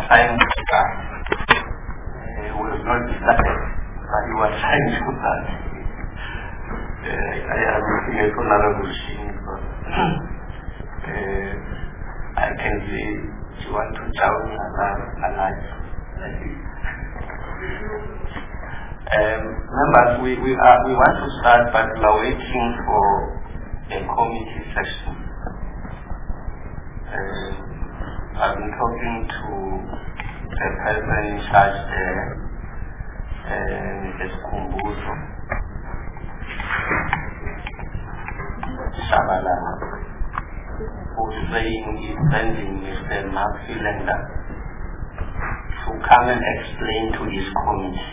trying to start. We have not started, but you are trying to start. I am looking at Honorable Singh, but I can see you want to join alive. Members, we want to start, but we are waiting for a committee session. I've been talking to the person in charge there, Mrs. Kumbuzo Shabalala, who's saying he's sending Mr. Mark Philander to come and explain to his committee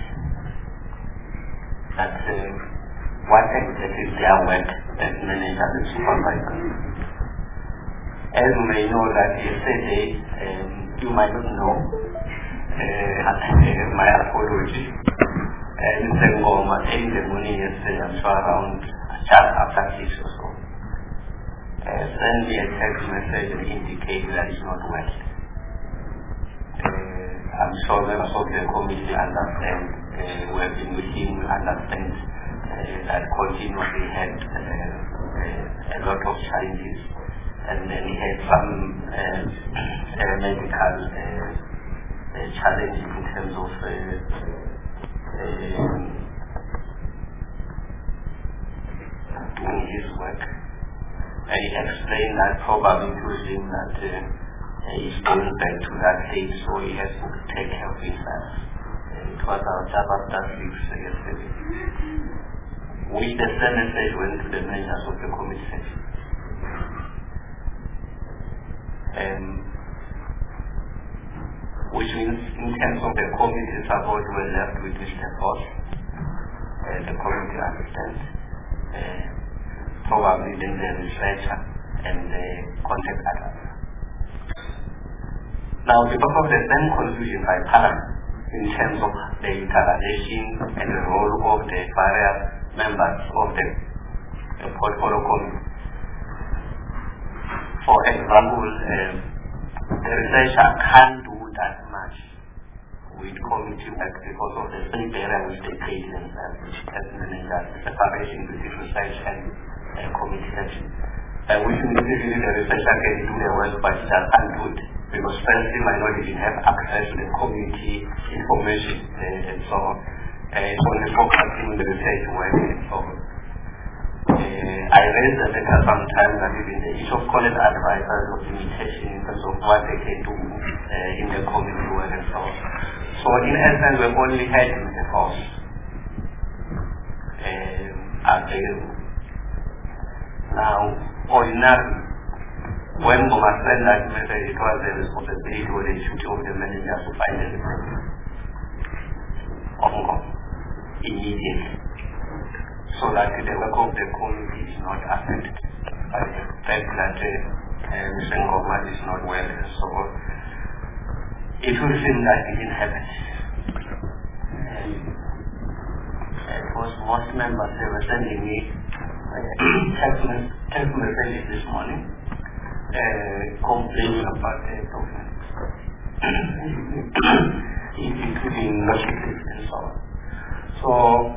that what exactly is their work as manager and supervisor. As you may know that yesterday, you might not know, my apology, Mr. Ngoma in the morning yesterday, I'm sure around just after 6 or so, send me a text message and indicate that it's not working. I'm sure members of the committee understand, we have been with him, understand that continuously had a lot of challenges, and then he had some medical challenges in terms of doing his work. And he explained that probably to him that he's going back to that stage, so he has to take care of himself. It was our job after 6 yesterday. Which the same message went to the members of the committee section. Which means in terms of the committee support, we're left with Mr. Foss. The committee understands. Probably then the researcher and the contact others. Now, because of the same confusion by Parliament in terms of the utilization and the role of the various members of the portfolio committee. For example, the researcher can't do that much with committee work because of the same area which they create themselves, which has managed the separation between research and committee section. Which means usually the researcher can do their work, but it can't do it. Because firstly, might not even have access to the community information and so on. It's only focusing on the research work and so on. I raised the data sometimes that even the issue of college advisors of limitation in terms of what they can do in the community work and so on. So in essence, we've only had the force available. Now, ordinarily, when Goma sent that message, it was the responsibility or the duty of the manager to find the researcher immediately, so that the work of the community is not affected by the fact that Mr. Ngoma is not well and so on. It will seem that it didn't happen. Because most members, they were sending me text messages this morning complaining about the problem, including logistics and so on. So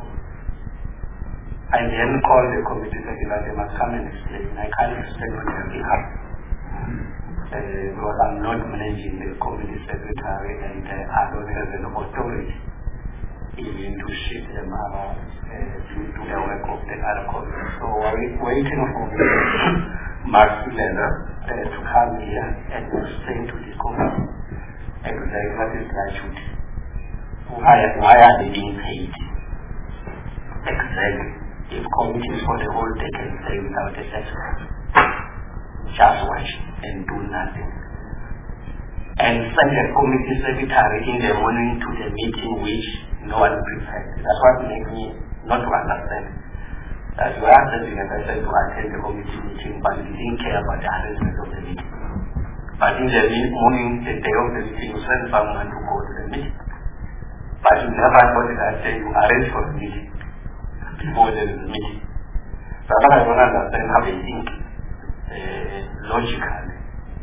I then called the committee secretary, they must come and explain. I can't explain on their behalf because I'm not managing the committee secretary and I don't have an authority even to shift them around to do the work of the other committee. So we're waiting for Mark Philander to come here and explain to the committee exactly what is their duty. Why are they being paid? Exactly. If committees for the whole day can stay without a secretary, just watch and do nothing. And send the committee secretary in the morning to the meeting which no one prepared. That's what makes me not to understand. That you are sending a person to attend the committee meeting, but you didn't care about the arrangement of the meeting. But in the morning, the day of the meeting, you send someone to go to the meeting. But you never thought that you arrange for the meeting before there is a meeting. So I don't understand how they think logically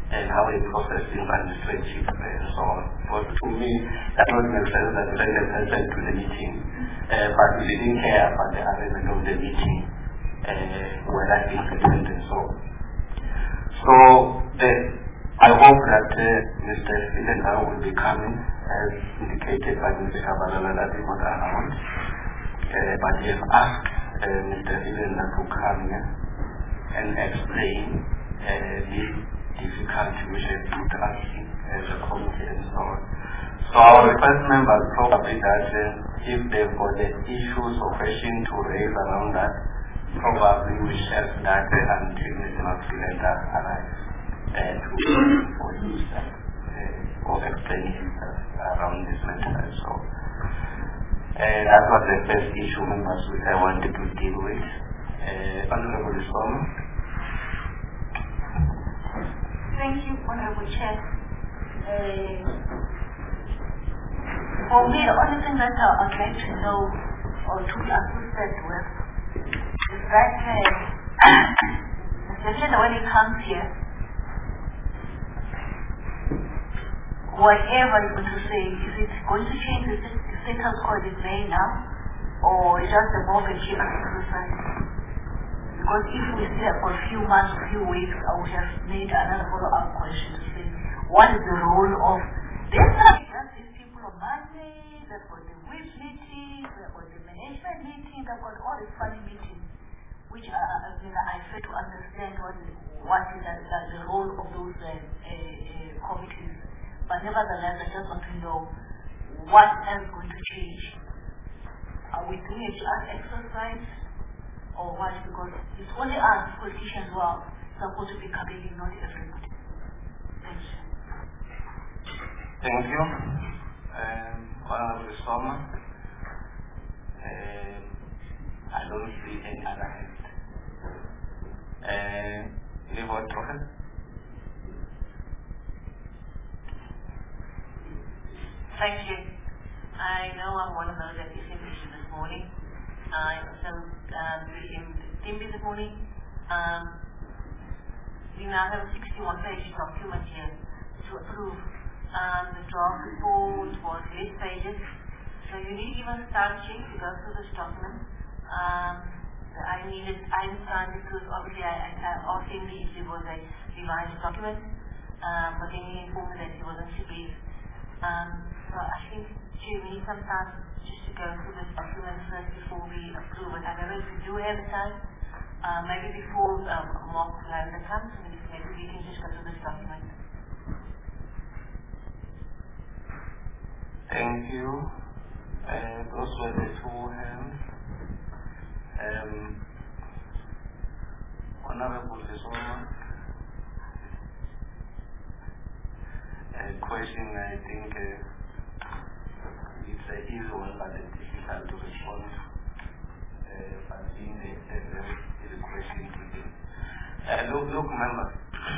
and how they process things administrative and so on. But to me, that doesn't make sense that we send a person to the meeting, but we didn't care about the arrangement of the meeting, whether things happened and so on. So I hope that Mr. Filena will be coming, as indicated by Mr. Kabalala, that is not around. But he has asked Mr. Filena to come here and explain this difficulty which has put us in as a committee and so on. So our request members probably that if they've got the issues or questions to raise around that, probably we shall that until Mr. Filena arrives to use that or explain himself around this matter and so on. That was the first issue members which I wanted to deal with. Honorable Soma. Thank you, Honorable Chair. For me, the only thing that I'd like to know or to be assisted with is that especially when it comes here, whatever you're going to say, is it going to change the status quo in May now, or is just a mortgage exercise? Because if we see that for a few months, a few weeks, I would have made another follow-up question to say, what is the role of these people on Monday, they've got the whip meeting, they've got the management meeting, they've got all these funny meetings, which I fail to understand what is the role of those committees. But nevertheless, I just want to know what else is going to change. Are we doing a just exercise or what? Because it's only us politicians who are supposed to be campaigning, not everybody. Thank you. Thank you. Honorable Soma. I don't see any other hand. Livo Trojan. Thank you. I know I'm one of those that is interested this morning. I also resumed Timby this morning. We now have a 61-page document here to approve. The draft report was 8 pages. So you need even a start sheet to go through this document. I signed it because obviously I asked him if it was a revised document, but then he informed me that he wasn't to brief. So I think we need some time just to go through this document first before we approve it. I don't know if we do have the time. Maybe before Mark Lauder comes, maybe we can just go through this document. Thank you. Those were the two hands. Honorable Lesoma. Question, I think it's an easy one, but it's difficult to respond. But being the question today. Look, members.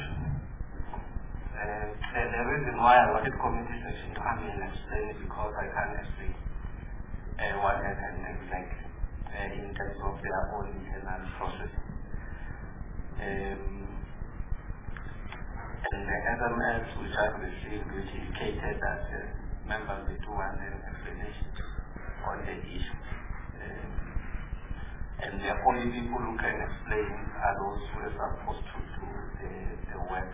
The reason why I wanted committee section to come in and explain it because I can't explain what happened exactly in terms of their own internal process. And the SMS which I've received, which indicated that members will do an explanation on the issue. And the only people who can explain are those who are supposed to do the work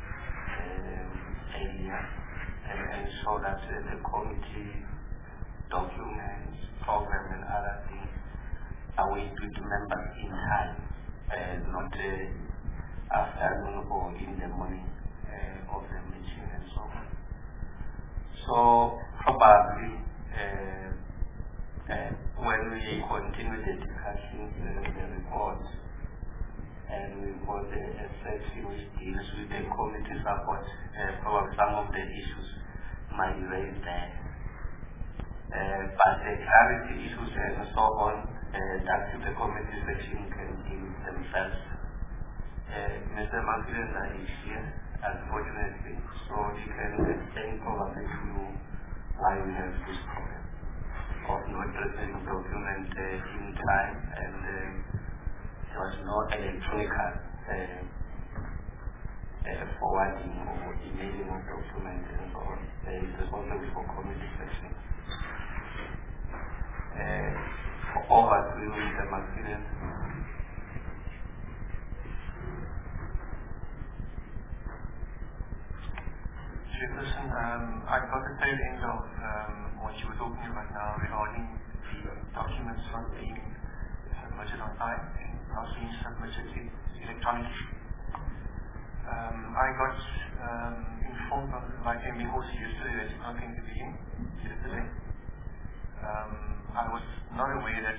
earlier and ensure that the committee documents, program and other things are way to the members in time, not afternoon or in the morning of the meeting and so on. So probably when we continue the discussion, the report, and we got a section which deals with the committee support, probably some of the issues might be raised there. But the clarity issues and so on, that the committee section can deal themselves. Mr. Matilda is here, unfortunately, so he can explain probably to you why we have this problem of not presenting document in time, and there was no electronic forwarding or emailing of documents and so on. Is responsible for committee section. For overviewing the material. Chairperson, I got the tail end of what you were talking about now regarding the documents not being submitted on time and not being submitted electronically. I got informed by MB Horsey yesterday that it's not going to be in yesterday. I was not aware that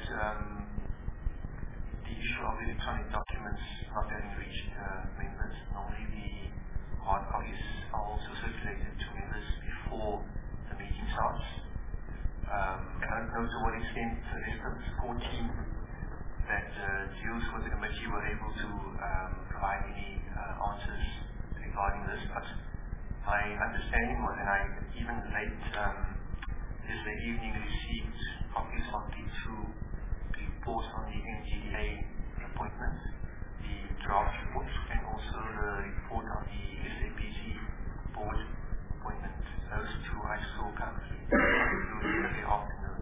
the issue of electronic documents not having reached members. Normally the hard copies are also circulated to members before the meeting starts. I don't know to what extent the rest of the support team that deals with the committee were able to provide any answers regarding this, but my understanding was, and I even late yesterday evening received copies of the two reports on the MGDA appointment, the draft report, and also the report on the SAPC board appointment. Those two I saw come through yesterday afternoon.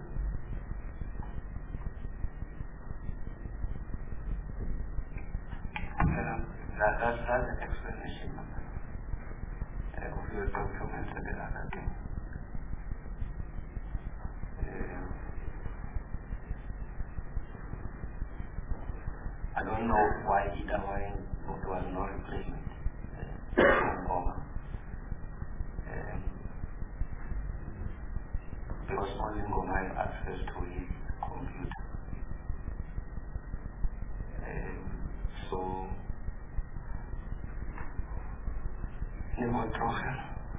That's an explanation of your documents and the other thing. I don't know why either way was not replacement because only Ngoma had access to his computer. So he was broken.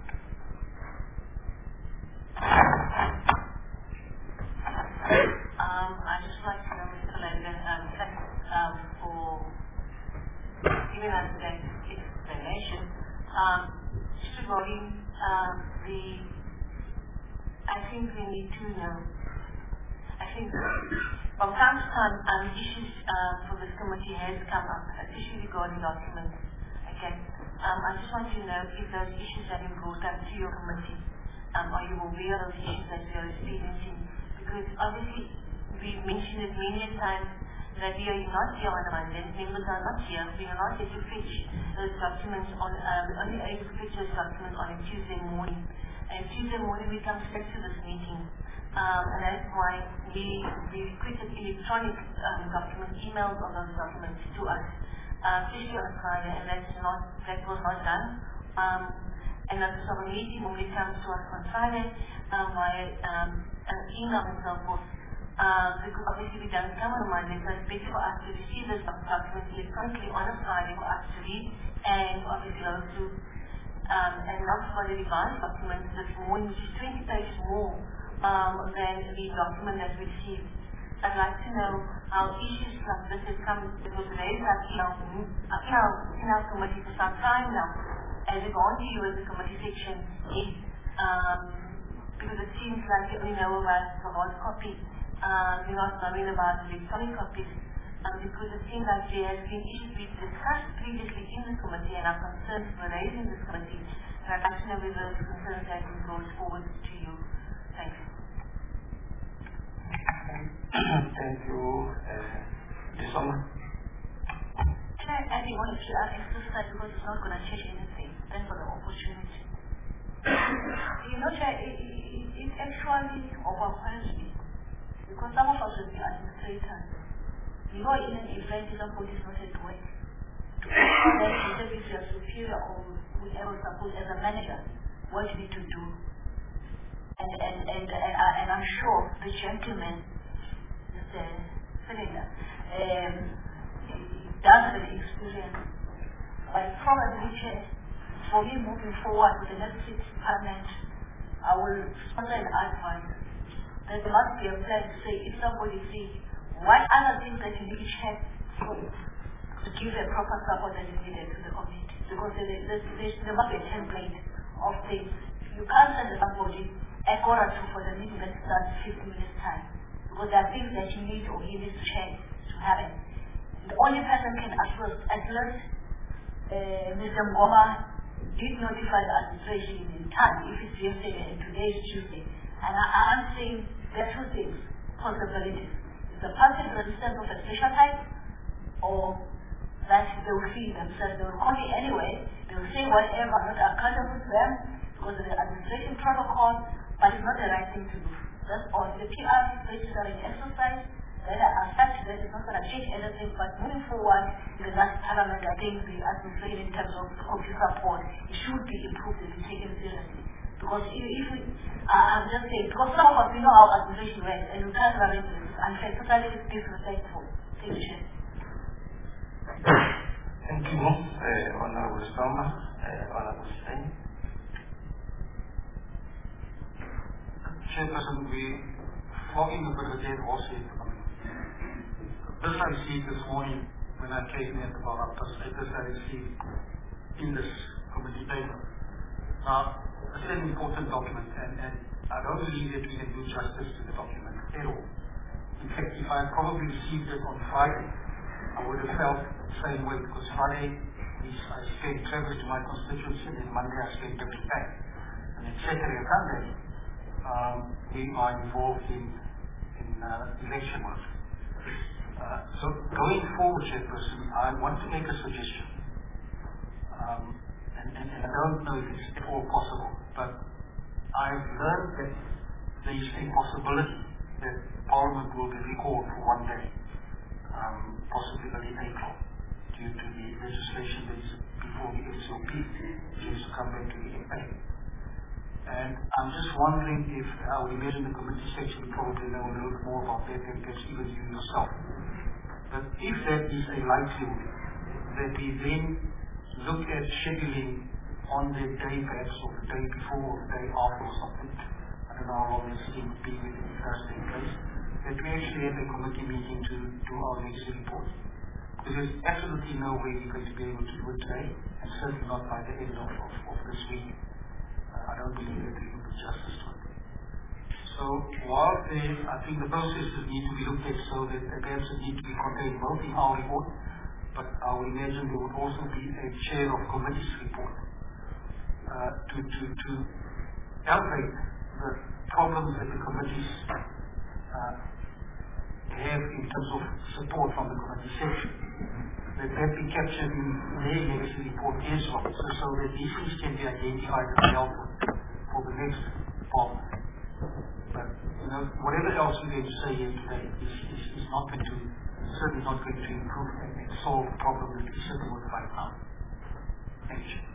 I'd just like to know, Mr. Logan, thanks for giving us that explanation. Just regarding I think we need to know. I think from time to time, issues for this committee has come up, especially regarding documents. Okay, I just want to know if those issues have been brought up to your committee. Are you aware of those issues that we are experiencing? Because obviously, we've mentioned it many times that we are not here on a Monday, members are not here, we are not here to fetch those documents we're only able to fetch those documents on a Tuesday morning. And Tuesday morning we come straight to this meeting. And that's why we requested electronic documents, emails of those documents to us, especially on Friday, and that was not done. And the meeting only comes to us on Friday via an email and so forth. Because obviously we don't come on Monday, so it's better for us to receive those documents electronically on a Friday for us to read and obviously those to and not for the revised documents this morning, which is 20 pages more than the document that we received. I'd like to know how issues like this has come, it was raised up in our committee for some time now. As we've gone to you as a committee section, because it seems like you only know about the hard copy, you're not knowing about the electronic copies, because it seems like there has been issues we've discussed previously in the committee and our concerns were raised in this committee. And I'd like to know whether those concerns have been brought forward to you. Thank you. Thank you. Disoma. Can I add one to our exercise because it's not going to change anything. Thanks for the opportunity. You know, it actually overwhelms me because some of us will be administrators. You know, in an event, somebody is not at work. To service your superior or whoever suppose as a manager, what you need to do. And I'm sure the gentleman, Mr. Cylinder, does have the experience. But probably, for me moving forward with the next department, I will sponsor an advice. There must be a plan to say if somebody sees what other things that you need to check to give a proper support that is needed to the community. Because there must be a template of things. You can't send somebody a quarter to for the meeting that starts 15 minutes time. Because there are things that you need or he needs to check to happen. The only person can address Mr. Ngoma did notify the administration in time, if it's yesterday and today is Tuesday. And I'm saying there are two things, possibilities. Is the passive resistance of a special type, or that they will see themselves, they will call me anyway, they will say whatever, I'm not accountable to them because of the administration protocol, but it's not the right thing to do. That's all. The PR is registering exercise that are such that it's not going to change anything, but moving forward in the last parliament, I think the administration in terms of computer support, it should be improved and be taken seriously. Because if we, I'm just saying, because some of us, we know how administration works, and we can't arrange it. It's unfair, totally disrespectful. Thank you. Thank you, Honorable Stoma, Honorable Stein. Chairperson, we flogging a bit of a dead horse here. This I received this morning when I came in at about 8:30. This I received in this committee paper. Now, this is an important document, and I don't believe that we can do justice to the document at all. In fact, if I had probably received it on Friday, I would have felt the same way, because Friday I spent traveling to my constituency, and then Monday I spent different time. And then Saturday and Sunday, we are involved in election work. So going forward, Chairperson, I want to make a suggestion. And I don't know if it's at all possible, but I've learned that there is a possibility that Parliament will be recalled for one day, possibly early April, due to the legislation that is before the SOP, which is to come back to the FA. And I'm just wondering if, I would imagine the committee section probably know a little more about that than perhaps even you yourself. But if that is a likelihood, that we then look at scheduling on the day perhaps, or the day before, or the day after or something, I don't know how long this thing would be with the first in place, that we actually have a committee meeting to do our next report. Because there's absolutely no way we're going to be able to do it today, and certainly not by the end of this week. I don't believe that we can do justice to it. So while I think the processes need to be looked at so that perhaps it needs to be contained both in our report, but I would imagine there would also be a chair of committee's report to elevate the problems that the committees have in terms of support from the committee section. That be captured in their legacy report as well, so that these things can be identified and dealt with for the next Parliament. But whatever else we're going to say here today is not going to, certainly not going to improve and solve the problem that we're sitting with right now. Thank you.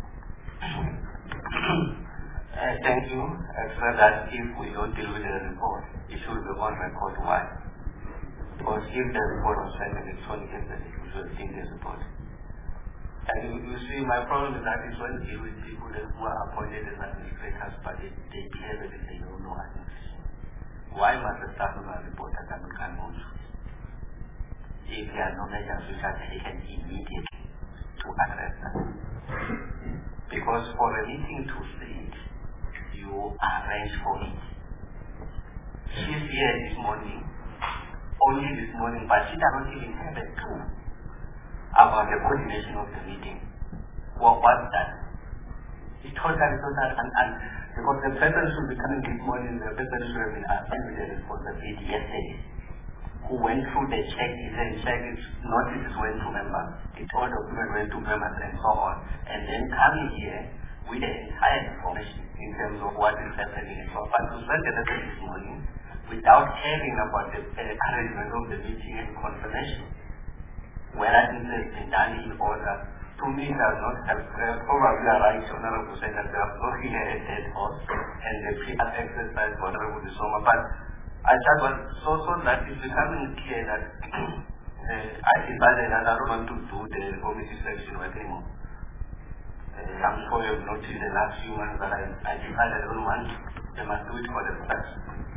Thank you. As well as if we don't deal with the report, it should be on record why. Because if the report was sent electronically, we should have seen the report. And you see, my problem is that is when you deal with people who are appointed as administrators, but they behave as if they don't know administration. Why must the staff of a reporter can go through? If there are no measures which are taken immediately to address them. Because for a meeting to sit, you arrange for it. She's here this morning, only this morning, but she doesn't even have a clue about the coordination of the meeting. What was that? It's totally and because the person should be coming this morning, the person should have been assigned with the responsibility yesterday, who went through the check, he said his notices went to members, the all documents went to members and so on, and then coming here with the entire information in terms of what is happening and so on. But to send the letter this morning without caring about the arrangement of the meeting and confirmation, whether it has been done in order, to me does not have probably a right, Honorable Senator, they are looking at a dead horse and the PR exercise, Honorable Soma. But I just want so that it's becoming clear that I decided that I don't want to do the committee section work anymore. I'm sure you've noticed the last few months that I decided I don't want, they must do it for themselves.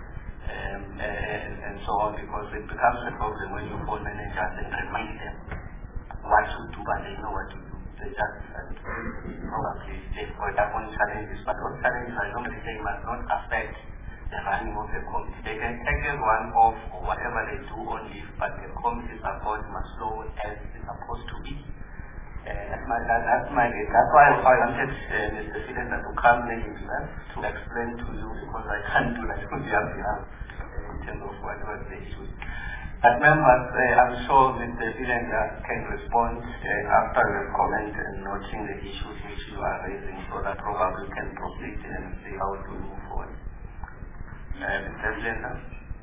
And so on, because it becomes a problem when you call managers and remind them what to do, and they know what to do. They just probably they've got their own challenges, but those challenges I normally say must not affect the running of the committee. They can take one off or whatever they do on leave, but the committee support must flow as it's supposed to be. That's why I wanted Mr. Cylinder to come himself to explain to you, because I can't do that on your behalf in terms of what was the issue. But members, I'm sure Mr. Cylinder can respond after your comment and noting the issues which you are raising, so that probably can proceed and see how to move forward. Mr. Cylinder.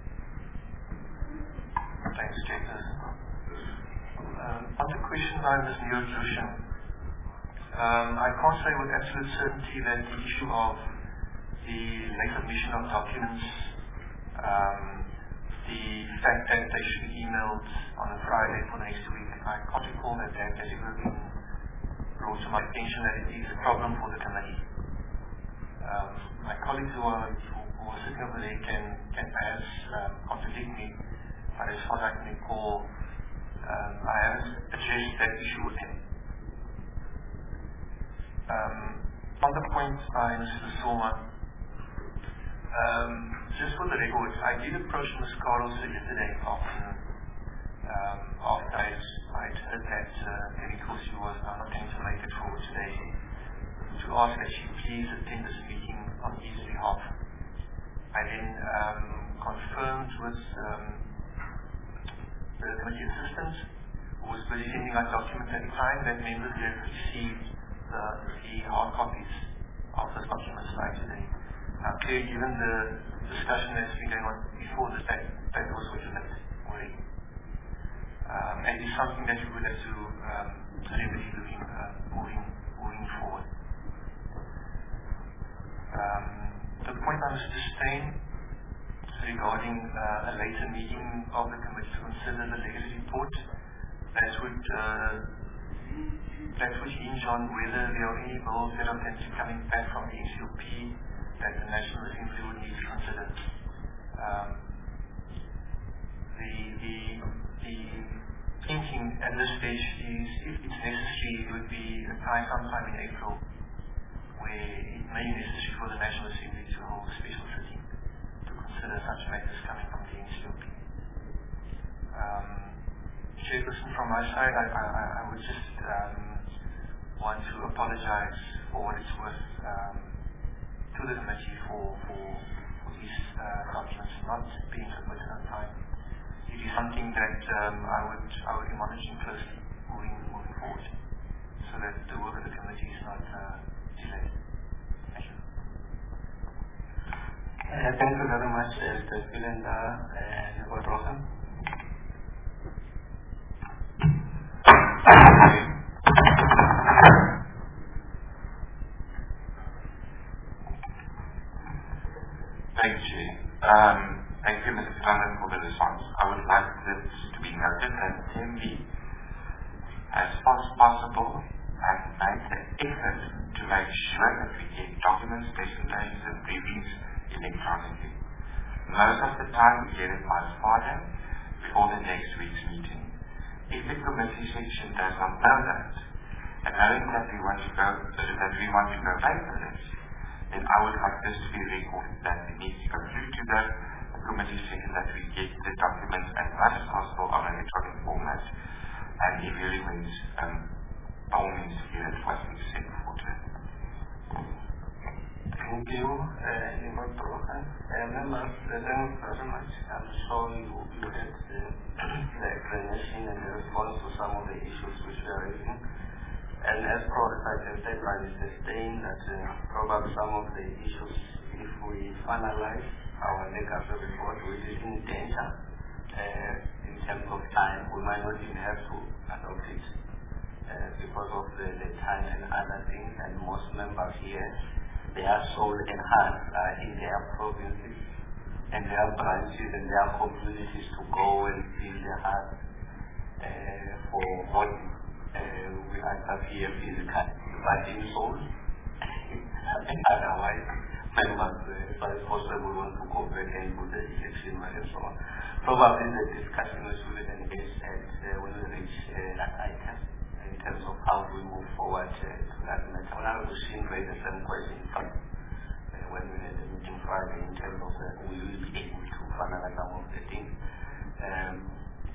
Thanks, Jacob. On the question by Ms. Neo-Jushin, I can't say with absolute certainty that the issue of the late submission of documents, the fact that they should be emailed on a Friday for the next week, I can't recall that has ever been brought to my attention that it is a problem for the committee. My colleagues who are sitting over there can perhaps contradict me, but as far as I can recall, I haven't addressed that issue with him. On the point by Mr. Soma, just for the record, I did approach Ms. Carlos yesterday afternoon after I'd heard that technical she was not going to make it forward today, to ask that she please attend this meeting on his behalf. I then confirmed with the committee assistant, who was busy sending out documents at the time, that members had received the hard copies of the documents by today. Now, clearly, given the discussion that's been going on before this, that was what you meant already. And it's something that we would have to remedy moving forward. The point by Mr. Steyn regarding a later meeting of the committee to consider the legacy report, that would hinge on whether there are any bills that are going to be coming back from the NCOP that the National Assembly would need to consider. The thinking at this stage is, if it's necessary, it would be a time sometime in April where it may be necessary for the National Assembly to hold a special sitting to consider such matters coming from the NCOP. Chairperson, from my side, I would just want to apologize for what it's worth to the committee for these documents not being submitted on time. It is something that I would be monitoring closely moving forward, so that the work of the committee is not delayed. Thank you. Thank you very much, Mr. Cylinder and Rohan. Thank you. Thank you, Mr. Fernandez, for the response. I would like this to be noted that TMB, as far as possible, has made the effort to make sure that we get documents, presentations, and briefings electronically. Most of the time, we get it by Friday before the next week's meeting. If the committee section does not know that, and knowing that we want to go paperless, then I would like this to be recorded that we need to go through to the committee section that we get the documents as much as possible on an electronic format, and if you request, by all means, here at 5% before today. Thank you, Nimrod Rohan. Members, thank you very much. I'm sure you had the explanation and the response to some of the issues which we are raising. And as provided by Mr. Steyn, that probably some of the issues, if we finalize our legacy report, which is in danger in terms of time, we might not even have to adopt it because of the time and other things. And most members here, their soul and heart are in their provinces and their branches and their communities to go and feel their heart for what we are here physically, but in soul. Otherwise, members, if it's possible, want to cooperate and do the election and so on. Probably the discussion we should engage when we reach that item in terms of how we move forward to that matter. Honorable Shin raised the same question when we had the meeting Friday in terms of will we be able to finalize some of the things.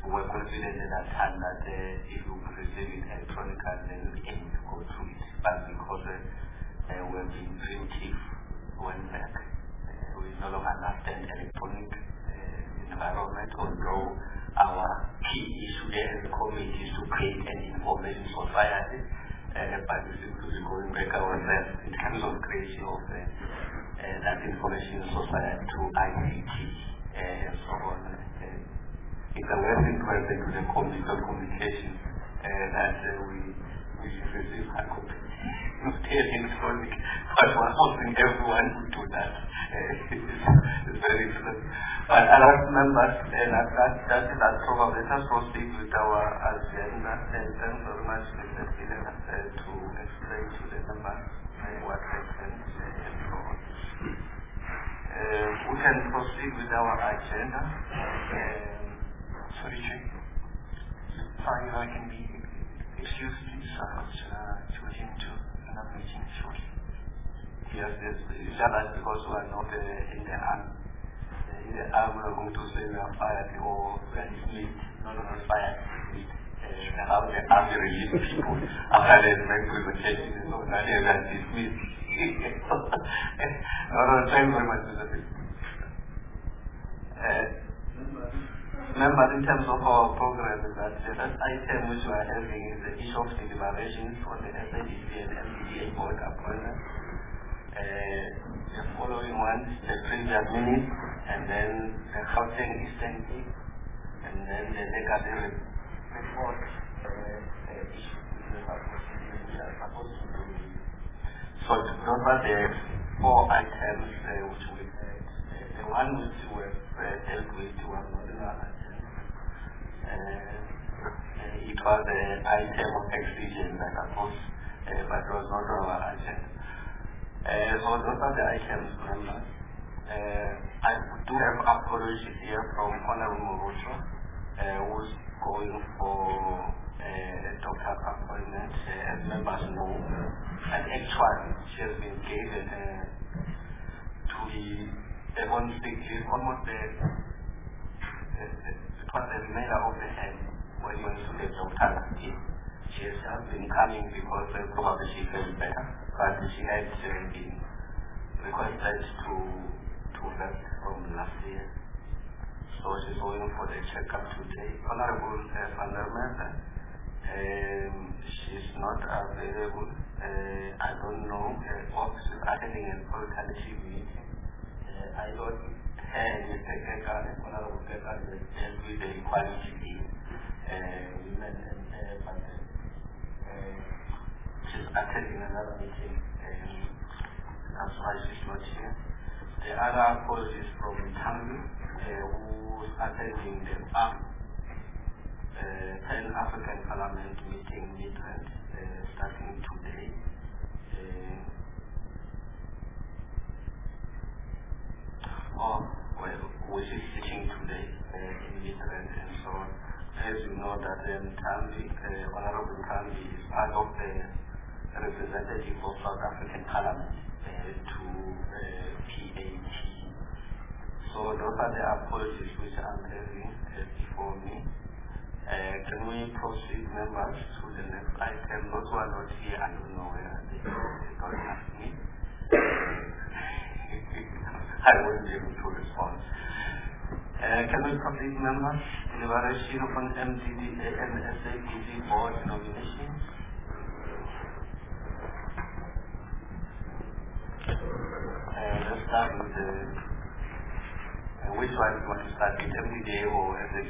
we were confident at that time that if we could receive it electronically, then we aim to go through it. But because we've been primitive, went back, we no longer understand electronic environment, although our key issue there as a committee is to create an information society, but we seem to be going back ourselves in terms of creation of that information society through ICT and so on. It's a lesson present to the communication that we receive hard copy. Electronic, but we're hoping everyone would do that. It's very difficult. But other members, that is probably. Let us proceed with our agenda. And thanks very much, Mr. Peter, to explain to the members what happened and so on. We can proceed with our agenda. Sorry, Chair. If I can be excused, please. I was to attend to another meeting shortly. Yes, it's just because we are not in the army. In the army, we are going to say we are fired or we are dismissed. No, not fired, dismissed. How the army release people after they make presentation, so that they are dismissed. Thank you very much, Mr. President. Members, in terms of our program, that the first item which we are having is the issue of deliberations for the SADC and MDDA board appointment. The following ones, the previous minutes, and then the Gauteng Eastern Cape, and then the legacy report issue which are supposed to do. So those are the four items which we had. The one which we dealt with was not in our agenda. It was the item of excision that was, but it was not our agenda. So those are the items, members. I do have apologies here from Honorable Morucho, who's going for a doctor's appointment. As members know, and actually she has been given to the one sick leave almost the remainder of the hand when we went to the doctor's team. She has been coming because probably she felt better, but she had been requested to rest from last year. So she's going for the checkup today. Honorable Fundamental, she's not available. I don't know if she's attending an alternative meeting. I don't have Mr. Kekar and Honorable Kekar with the equality women and but she's attending another meeting. That's why she's not here. The other apologies from Tangi, who's attending the Pan-African Parliament meeting Midrand, starting today. Which is sitting today in Midrand and so on. As you know that Tangi, Honorable Tangi is part of the representative of South African Parliament to PAT. So those are the apologies which I'm having before me. Can we proceed, members, to the next item? Those who are not here, I don't know where they don't ask me. I won't be able to respond. Can we proceed, members? Deliberation on MDDA and SADC board nominations. Let's start with which one do you want to start with, MDDA or SADC?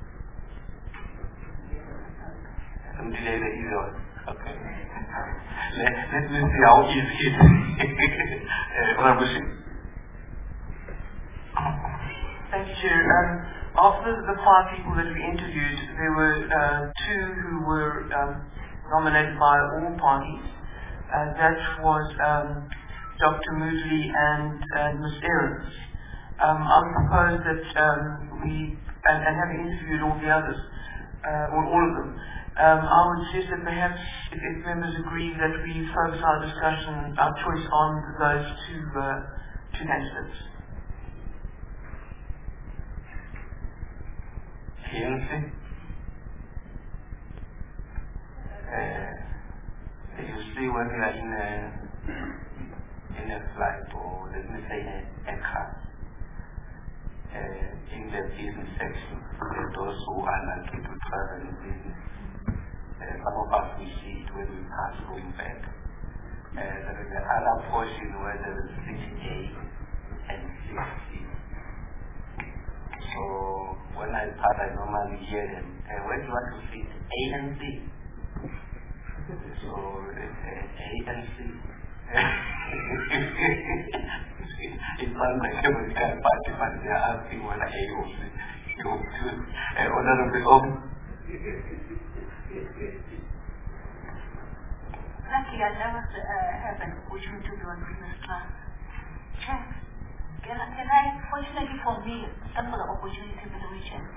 MDDA, the easy one. Okay. Let me see how easy it is. Thank you, Chair. After the 5 people that we interviewed, there were 2 who were nominated by all parties. That was Dr. Moodley and Ms. Ahrens. I would propose that we, and having interviewed all the others, or all of them, I would suggest that perhaps if members agree that we focus our discussion, our choice on those two candidates. ANC. You see when you are in a flight, or let me say a car, in the business section, those who are lucky to travel in business, some of us we see it when we pass going back. There is another portion where there is 6A and 6C. So when I pass, I normally hear them, where do you want to sit? A and C. So A and C. It's not like a political party, but they are asking whether A or C. You choose honorable home. Luckily, I never have an opportunity to be on business class. Can I, fortunately for me, some of the opportunity to be on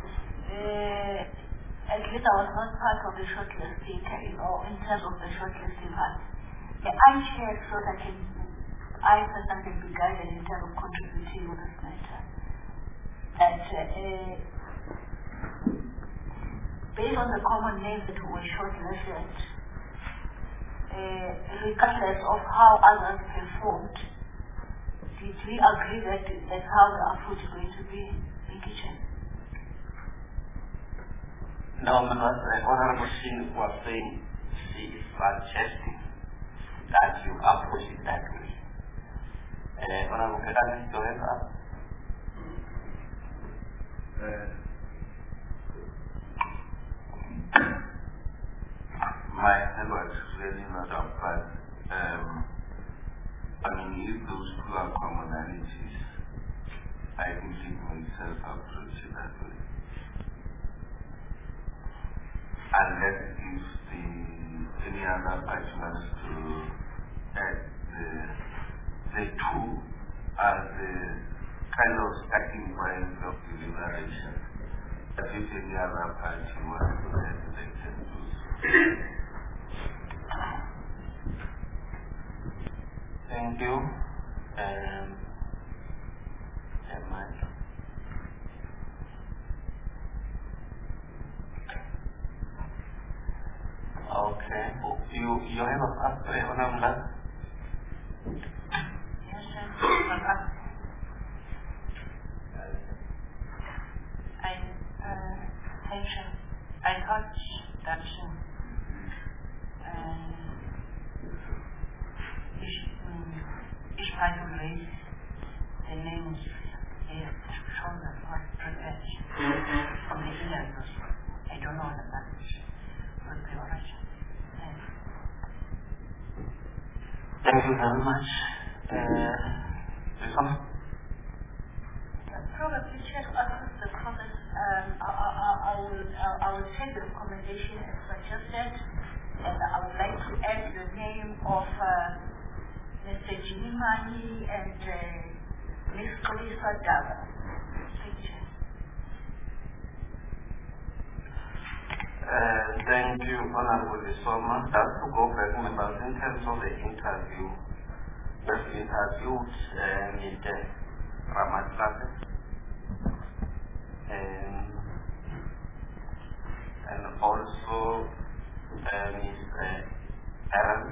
at least I was not part of the shortlisting, or in terms of the shortlisting part. I shared so that I personally can be guided in terms of contributing to this matter. That based on the common names that were shortlisted, regardless of how others performed, did we agree that that's how the approach is going to be in kitchen? No, because Honorable Singh was saying she is suggesting that you approach it that way. Honorable Kedani, go ahead. My hand was really not up, but if those two are commonalities, I think it makes sense to approach it that way. Unless if any other party wants to add the two as the kind of starting point of deliberation. But if any other party wants to add, they can do so. Thank you. Okay. You have a question on that? Yes, sir. I thought that each party will raise the names here shown that was prepared from the interviews. I don't know whether that would be all right. Thank you very much. Probably check across the comments. I will take the recommendation as suggested, and I would like to add the name of Mr. Jimmy Mani and Ms. Kolisa Dava. Thank you. Thank you, Honorable Soma. Just to go back, members, in terms of the interview, we've interviewed Mr. Ramatlake and also Ms. Aaron.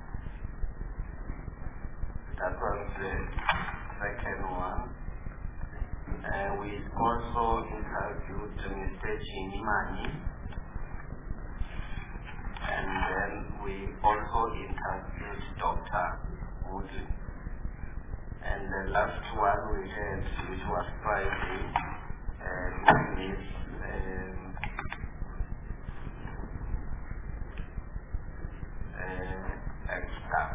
That was the second one. We also interviewed Mr. Jimmy Mani. And then we also interviewed Dr. Woodley. And the last one we had, which was Friday, Ms. Extra.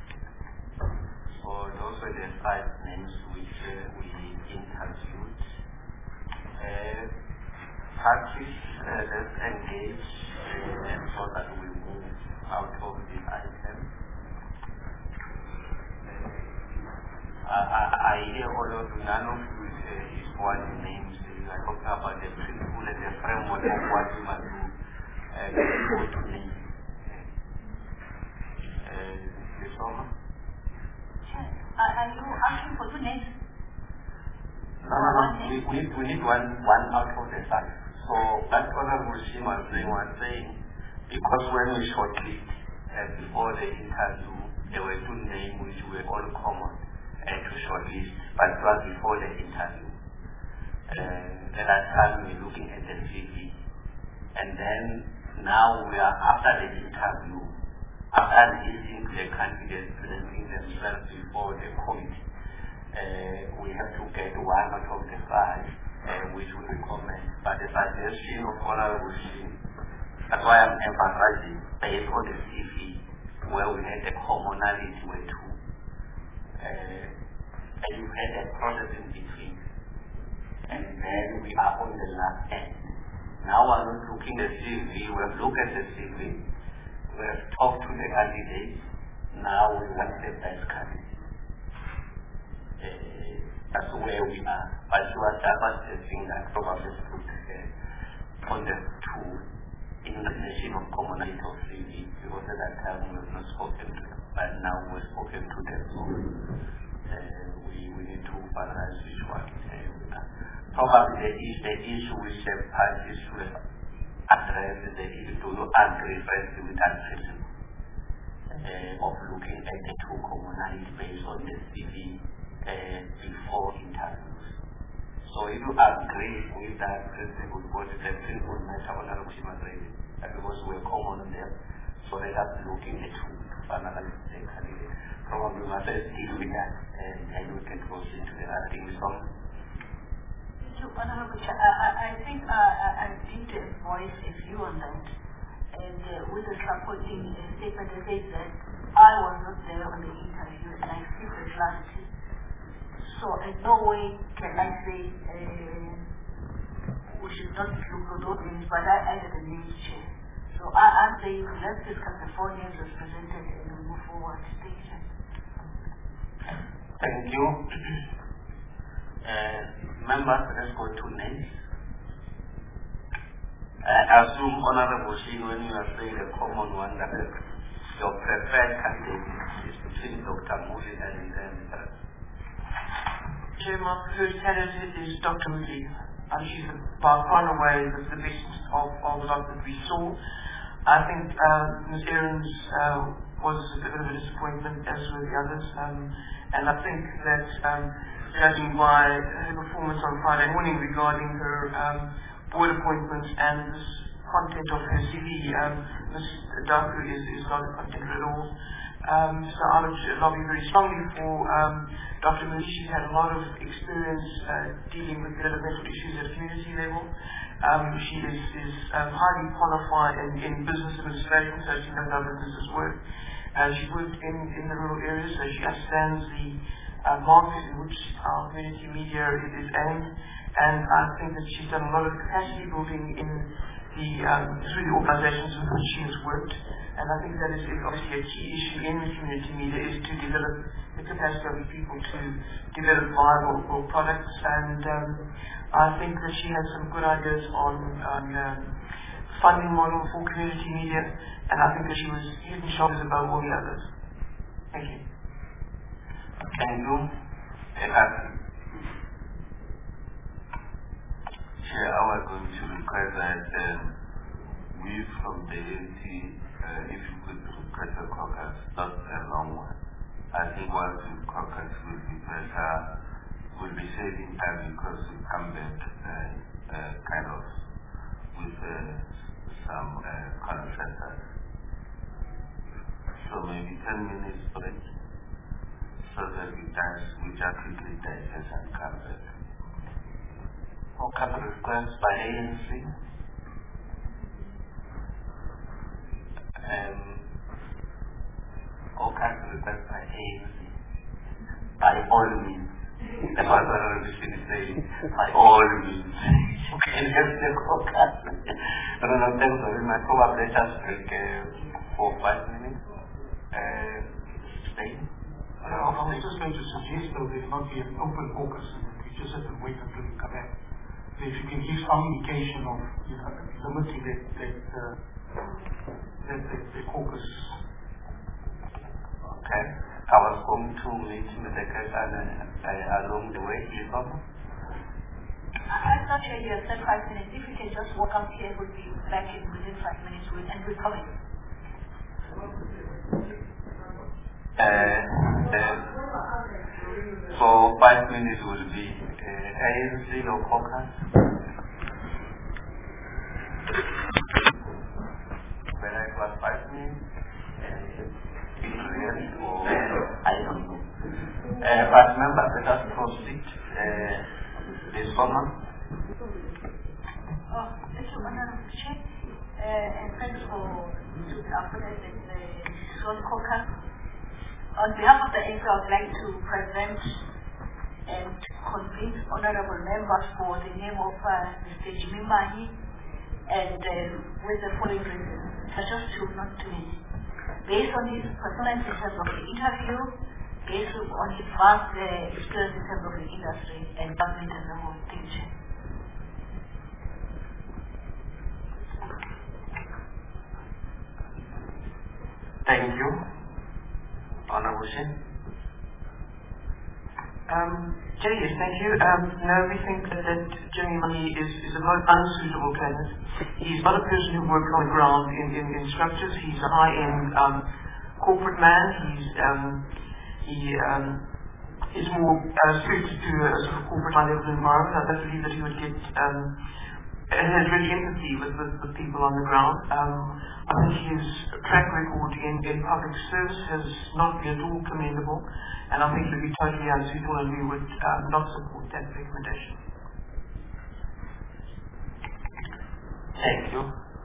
So those were the 5 names which we interviewed. Practice, let's engage so that we move out of this item. I hear all of you, none of you is one name. I talked about the principle and the framework of what we must do to name. Are you asking for 2 names? No. We need one out of the 5. So that Honorable Shim was saying, because when we shortlist before the interview, there were two names which were all common to shortlist, but it was before the interview. The last time we were looking at the CV. And then now we are after the interview, after listening to the candidates presenting themselves before the committee. We have to get one out of the five which we recommend. But the suggestion of Honorable Shim, that's why I'm emphasizing based on the CV where we had the commonality with two. And you had a process in between. And then we are on the last end. Now we're not looking at the CV, we have looked at the CV, we have talked to the candidates, now we want the best candidate. That's where we are. But you are suggesting that probably put on the two in the nation of commonality of CV, because at that time we have not spoken to them, but now we've spoken to them, so we need to finalize which one. Probably the issue which the parties should address is the issue to agree first with that principle of looking at the two commonalities based on the CV before interviews. So if you agree with that principle, what is the principle matter on our because we're common on them, so let us look in the two to finalize the candidate. Probably we must deal with that and we can proceed to the other things. Honorable Chair, I think I need to voice a view on that, and with a supporting statement that says that I was not there on the interview and I speak with clarity. So in no way can I say we should not look at those names, but I added a names chair. So I'm saying let's discuss the four names as presented and we move forward. Thank you. Thank you. Members, let's go to names. I assume Honorable Shim, when you are saying the common one, that your preferred candidate is between Dr. Muli and Mr. Chair, my preferred candidate is Dr. Muli. And she's by far and away the best of the lot that we saw. I think Ms. Ahrens was a bit of a disappointment, as were the others. And I think that judging by her performance on Friday morning regarding her board appointments and the content of her CV, Ms. Daku is not a contender at all. So I would lobby very strongly for Dr. Muli. She's had a lot of experience dealing with developmental issues at a community level. She is highly qualified in business administration, so she knows how businesses work. She worked in the rural areas, so she understands the market in which our community media is aimed, and I think that she's done a lot of capacity building in through the organizations in which she has worked, and I think that is obviously a key issue in the community media, is to develop the capacity of the people to develop viable products, and I think that she has some good ideas on funding model for community media, and I think that she was head and shoulders above all the others. Thank you. Thank you. Chair, I was going to request that we from the ANC, if you could request a caucus, not a long one. I think one caucus will be better, will be saving time because we come back kind of with some consensus. So maybe 10 minutes break, so that we just quickly digest and come back. Okay, request by ANC. Okay, request by ANC. By all means. The father is saying, by all means. You can have the caucus. I don't know, thanks very much. Probably just break for 5 minutes. Stay. I was just going to suggest, though, there not be an open caucus and that we just have to wait until you come back. So if you can give some indication of limiting the caucus. Okay. I was going to meet Mr. Ketan along the way, I thought you said 5 minutes. If you can just walk up here, we'll be back in within 5 minutes and we'll come in. For 5 minutes will be ANC or caucus. Whether it was 5 minutes, or I don't know. But remember, let us proceed. This woman. Oh, thank you, Honorable Chair. And thanks for the opportunity in the Zone Caucus. On behalf of the ANC, I would like to present and convince honorable members for the name of Mr. Jimmy Mahi, and with the following reasons. Just to not to me. Based on his performance in terms of the interview, based on his vast experience in terms of the industry and government as a whole. Thank you. Thank you. Honorable Shin. Yes, thank you. No, we think that Jimmy Mahi is a most unsuitable candidate. He's not a person who works on the ground in structures. He's a high-end corporate man. He is more suited to a sort of corporate high-level environment. I don't believe that he would get has really empathy with people on the ground. I think his track record in public service has not been at all commendable, and I think it would be totally unsuitable, and we would not support that recommendation. Thank you.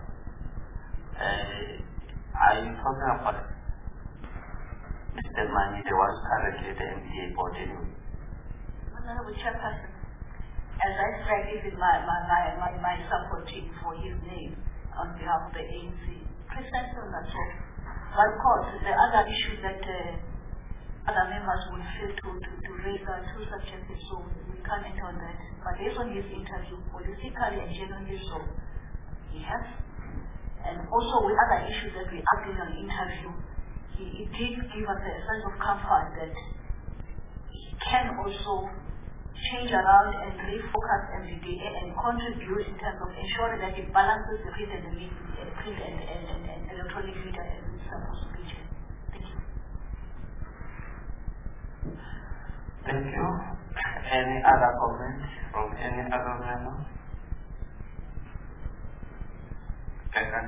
Are you talking about Mr. Mani, the one currently the MDA board anyway? Honorable Chairperson, as I said, this is my supporting for his name on behalf of the ANC. Precisely on that sort. But of course, the other issues that other members will feel to raise are too subjective, so we can't enter on that. But based on his interview, politically and genuinely so, he has. And also with other issues that we asked in an interview, he did give us a sense of comfort that he can also change around and refocus MDDA and contribute in terms of ensuring that it balances the print and electronic media as it's supposed to be. Thank you. Thank you. Any other comments from any other member? Second.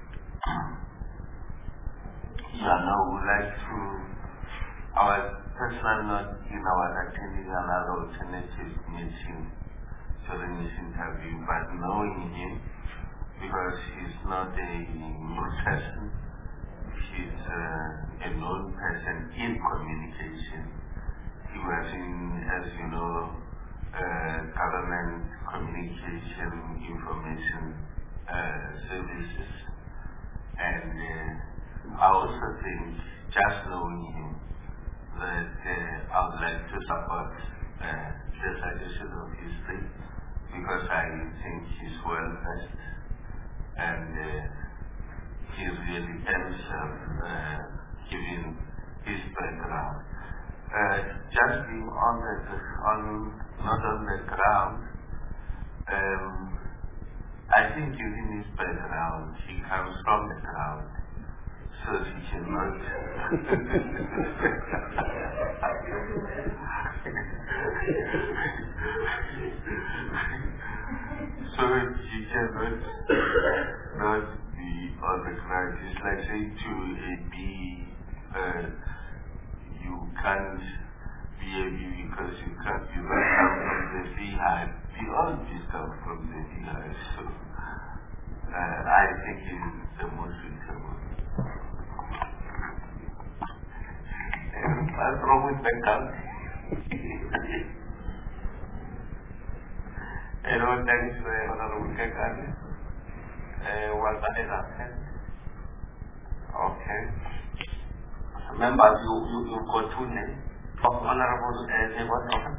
Yeah, no, we'd like to, our personal note, attending another alternative meeting during this interview, but knowing him, because he's not a new person, he's a known person in communication. He was in, as you know, government communication information services, and I also think, just knowing him, that I would like to support the suggestion of history, because I think he's well versed and he really himself given his background. Just being not on the ground, I think given his background, he comes from the ground. So he cannot not be on the ground. It's like saying to a bee, you can't be a bee because you don't come from the beehive. The all bees come from the beehive. So I think he's the most suitable. What's wrong with the country? Anyone thanks Honorable Kekane? Was that an absent? Okay. Members, you've got two names of Honorable Nebot.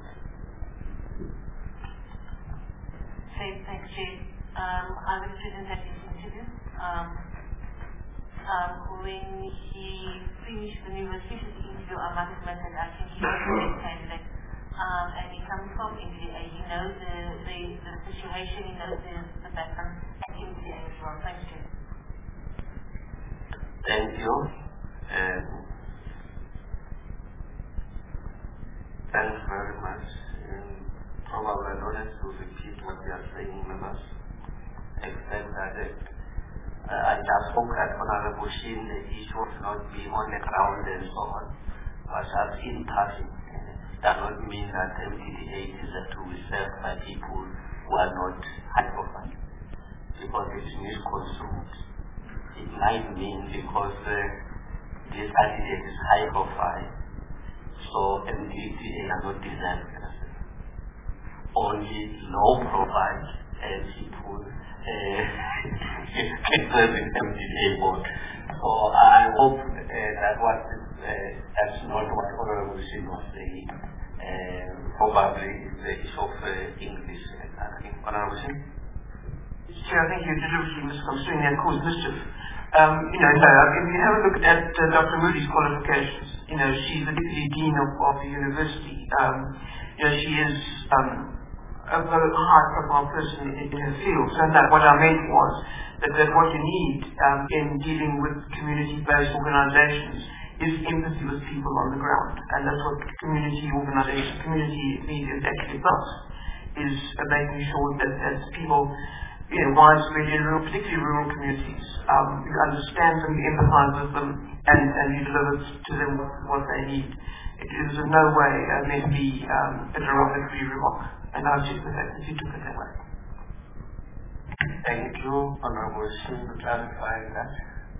Thanks, Jay. I will present that interview. When he finished the interview, I must mention I think he was a great candidate. and he comes from India. He knows the situation, he knows the background, and India as well. Thank you. Thank you. Thanks very much. Probably I don't have to repeat what we are saying, members, except that I just spoke at Honorable Shin, the issue of not being on the ground and so on, was just in passing. Does not mean that MTD8 is to be served by people who are not high profile, because it's misconstrued. It might mean because this candidate is high profile, so MTD8 are not designed. Only low profile people can serve in MTD8 board. So I hope that's not what Honorable Shin was saying. Probably the issue of English. Honorable Shin? Chair, I think you deliberately misconstruing and caused mischief. If you have a look at Dr. Moody's qualifications, she's the Deputy Dean of the university. She is a very high-profile person in her field. So that what I meant was that what you need in dealing with community-based organizations is empathy with people on the ground. And that's what community media is actually about, is making sure that people, widespread in rural, particularly rural communities, you understand them, you empathize with them, and you deliver to them what they need. It is in no way meant to be a derogatory remark. And I'll check the fact that you took it that way. Thank you, Honorable Shin, for clarifying that.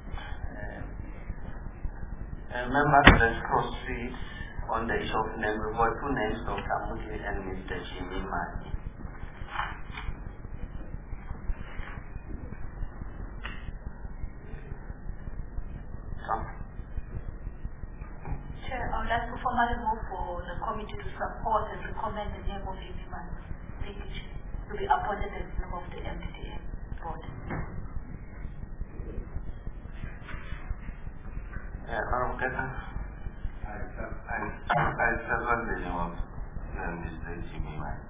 Members, let's proceed on the issue of name. We've got two names, Dr. Mutli and Mr. Jimmy Mani. Chair, I would like to formally move for the committee to support and recommend the name of Jimmy Mani to be appointed as member of the MTDA board. I second the name of Mr. Jimmy Mani.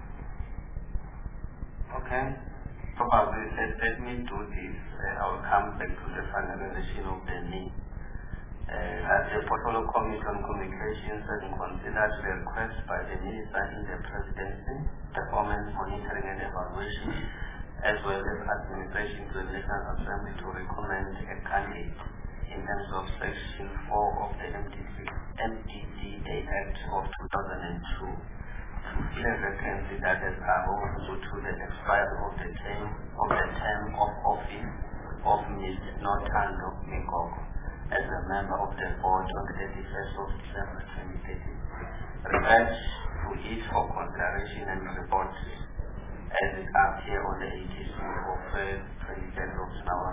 Okay. Probably let me do this. I will come back to the finalization of the name. As the Portfolio Committee on Communications has considered the request by the Minister in the Presidency, Performance Monitoring and Evaluation, as well as Administration to the National Assembly to recommend a candidate in terms of Section 4 of the MTDA Act of 2002 to fill a vacancy that has arose due to the expiry of the term of office of Ms. Nothando Mikoko as a member of the board on the 31st of December 2013. Referred to it for consideration and report as it appears on the 18th of 23rd of November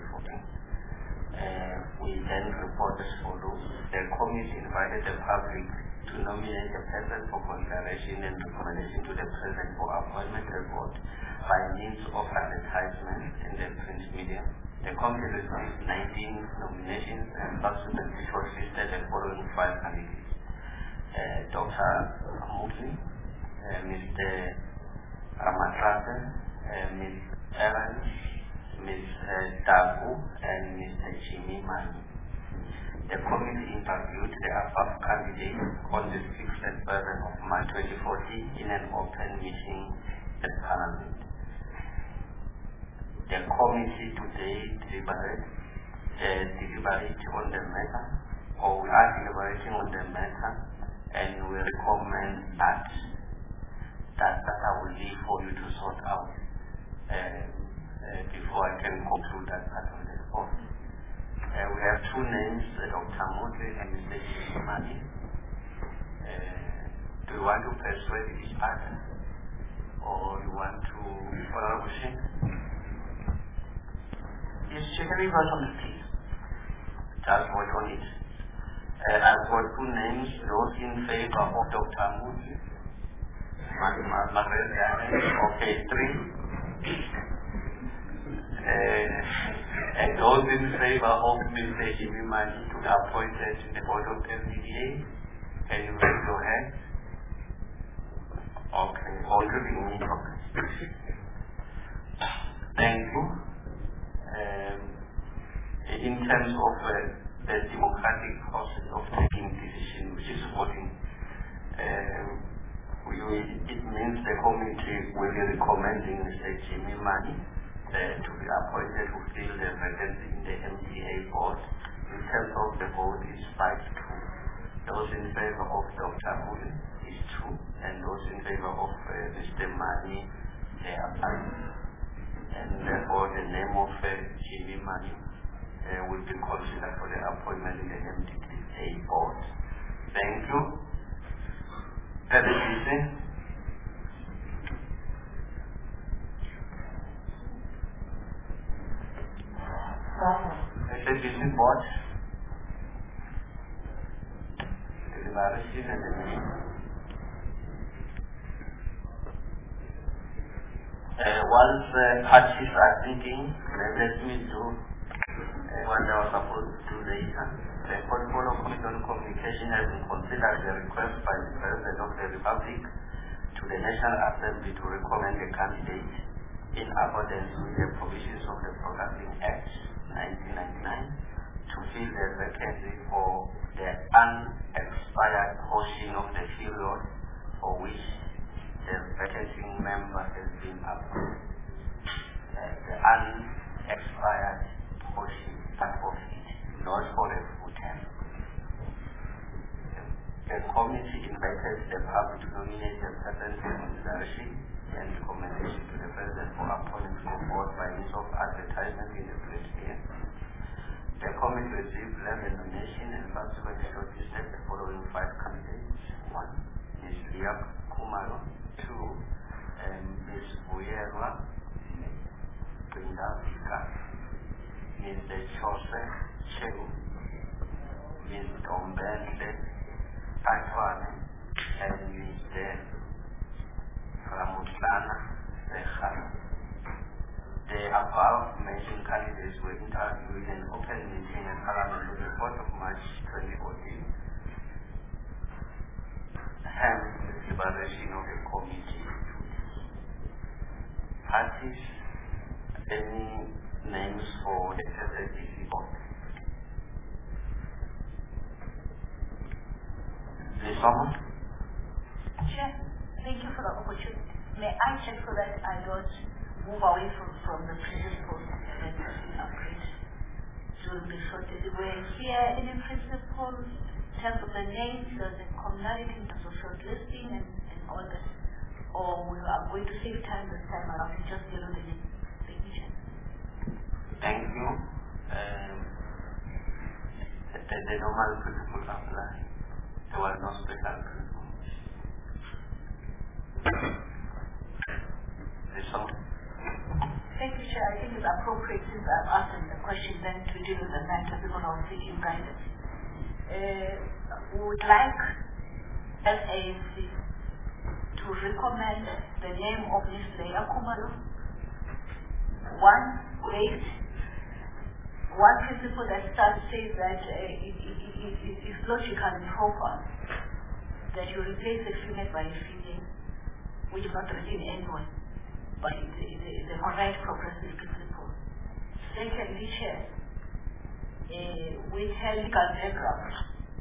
2014. We then report as follows. The committee invited the public to nominate a person for consideration and recommendation to the President for appointment as board by means of advertisement in the print media. The committee received 19 nominations and subsequently shortlisted the following 5 candidates. Dr. Mutli, Mr. Ramakrishnan, Ms. Evans, Ms. Dabu, and Mr. Jimmy Mani. The committee interviewed the above candidates on the 6th and 7th of March 2014 in an open meeting at Parliament. The committee today deliberated on the matter, or we are deliberating on the matter, and we recommend that I will leave for you to sort out before I can conclude that part of the report. We have two names, Dr. Mutli and Mr. Jimmy Mani. Do you want to persuade each other, or you want to follow the machine? Yes, Chair, can we vote on this, please? Just vote on it. I've got two names, those in favor of Dr. Mutli. Okay, 3. And those in favor of Mr. Jimmy Mani to be appointed in the board of MTDA. Can you raise your hand? for giving me Thank you. In terms of the democratic process of taking decision, which is voting, it means the committee will be recommending Mr. Jimmy Mani to be appointed to fill the vacancy in the MDA board. In terms of the vote, is 5-2. Those in favor of Dr. Abuli is 2, and those in favor of Mr. Mani, they are 5. And therefore, the name of Jimmy Mani will be considered for the appointment in the MDA board. Thank you. SABC board. Once parties are thinking, let me do what I was supposed to do later. The Portfolio Committee on Communication has considered the request by the President of the Republic to the National Assembly to recommend a candidate in accordance with the provisions of the Broadcasting Act 1999 to fill the vacancy for the unexpired portion of the period for which the vacancy member has been approved. The unexpired portion, part of it, not for a full term. The committee invited the public to nominate the person for consideration and recommendation to the President for appointment to the board by means of advertisement in the press here. The committee received 11 nominations and subsequently shortlisted the following 5 candidates. 1, Ms. Lia Kumaro. 2, Ms. Buyerwa Bindavika. Mr. Joseph Chegu, Ms. Dombenle Atwane, and Mr. Ramutlana Sekhana. The above mentioned candidates were interviewed in an open meeting in Parliament on the 4th of March 2014. Hence, the evaluation of the committee. Parties, any names for the SABC board? Ms. Sommer? Chair, thank you for the opportunity. May I check so that I don't move away from the principles that have been agreed during the shortage? We're here in the principles in terms of the names, the communality in terms of shortlisting and all that. Or we are going to save time this time around and just deal with the name. Thank you. The normal principles apply. There was no special principle. Thank you, Chair. I think it's appropriate since I've asked the question then to deal with the matter because I was seeking guidance. We would like SANC to recommend the name of Ms. Leah Kumalo. One principle that says that it's logical and proper that you replace a female by a female, which is not written anywhere, but it's a correct progressive principle. Secondly, Chair, with her legal background,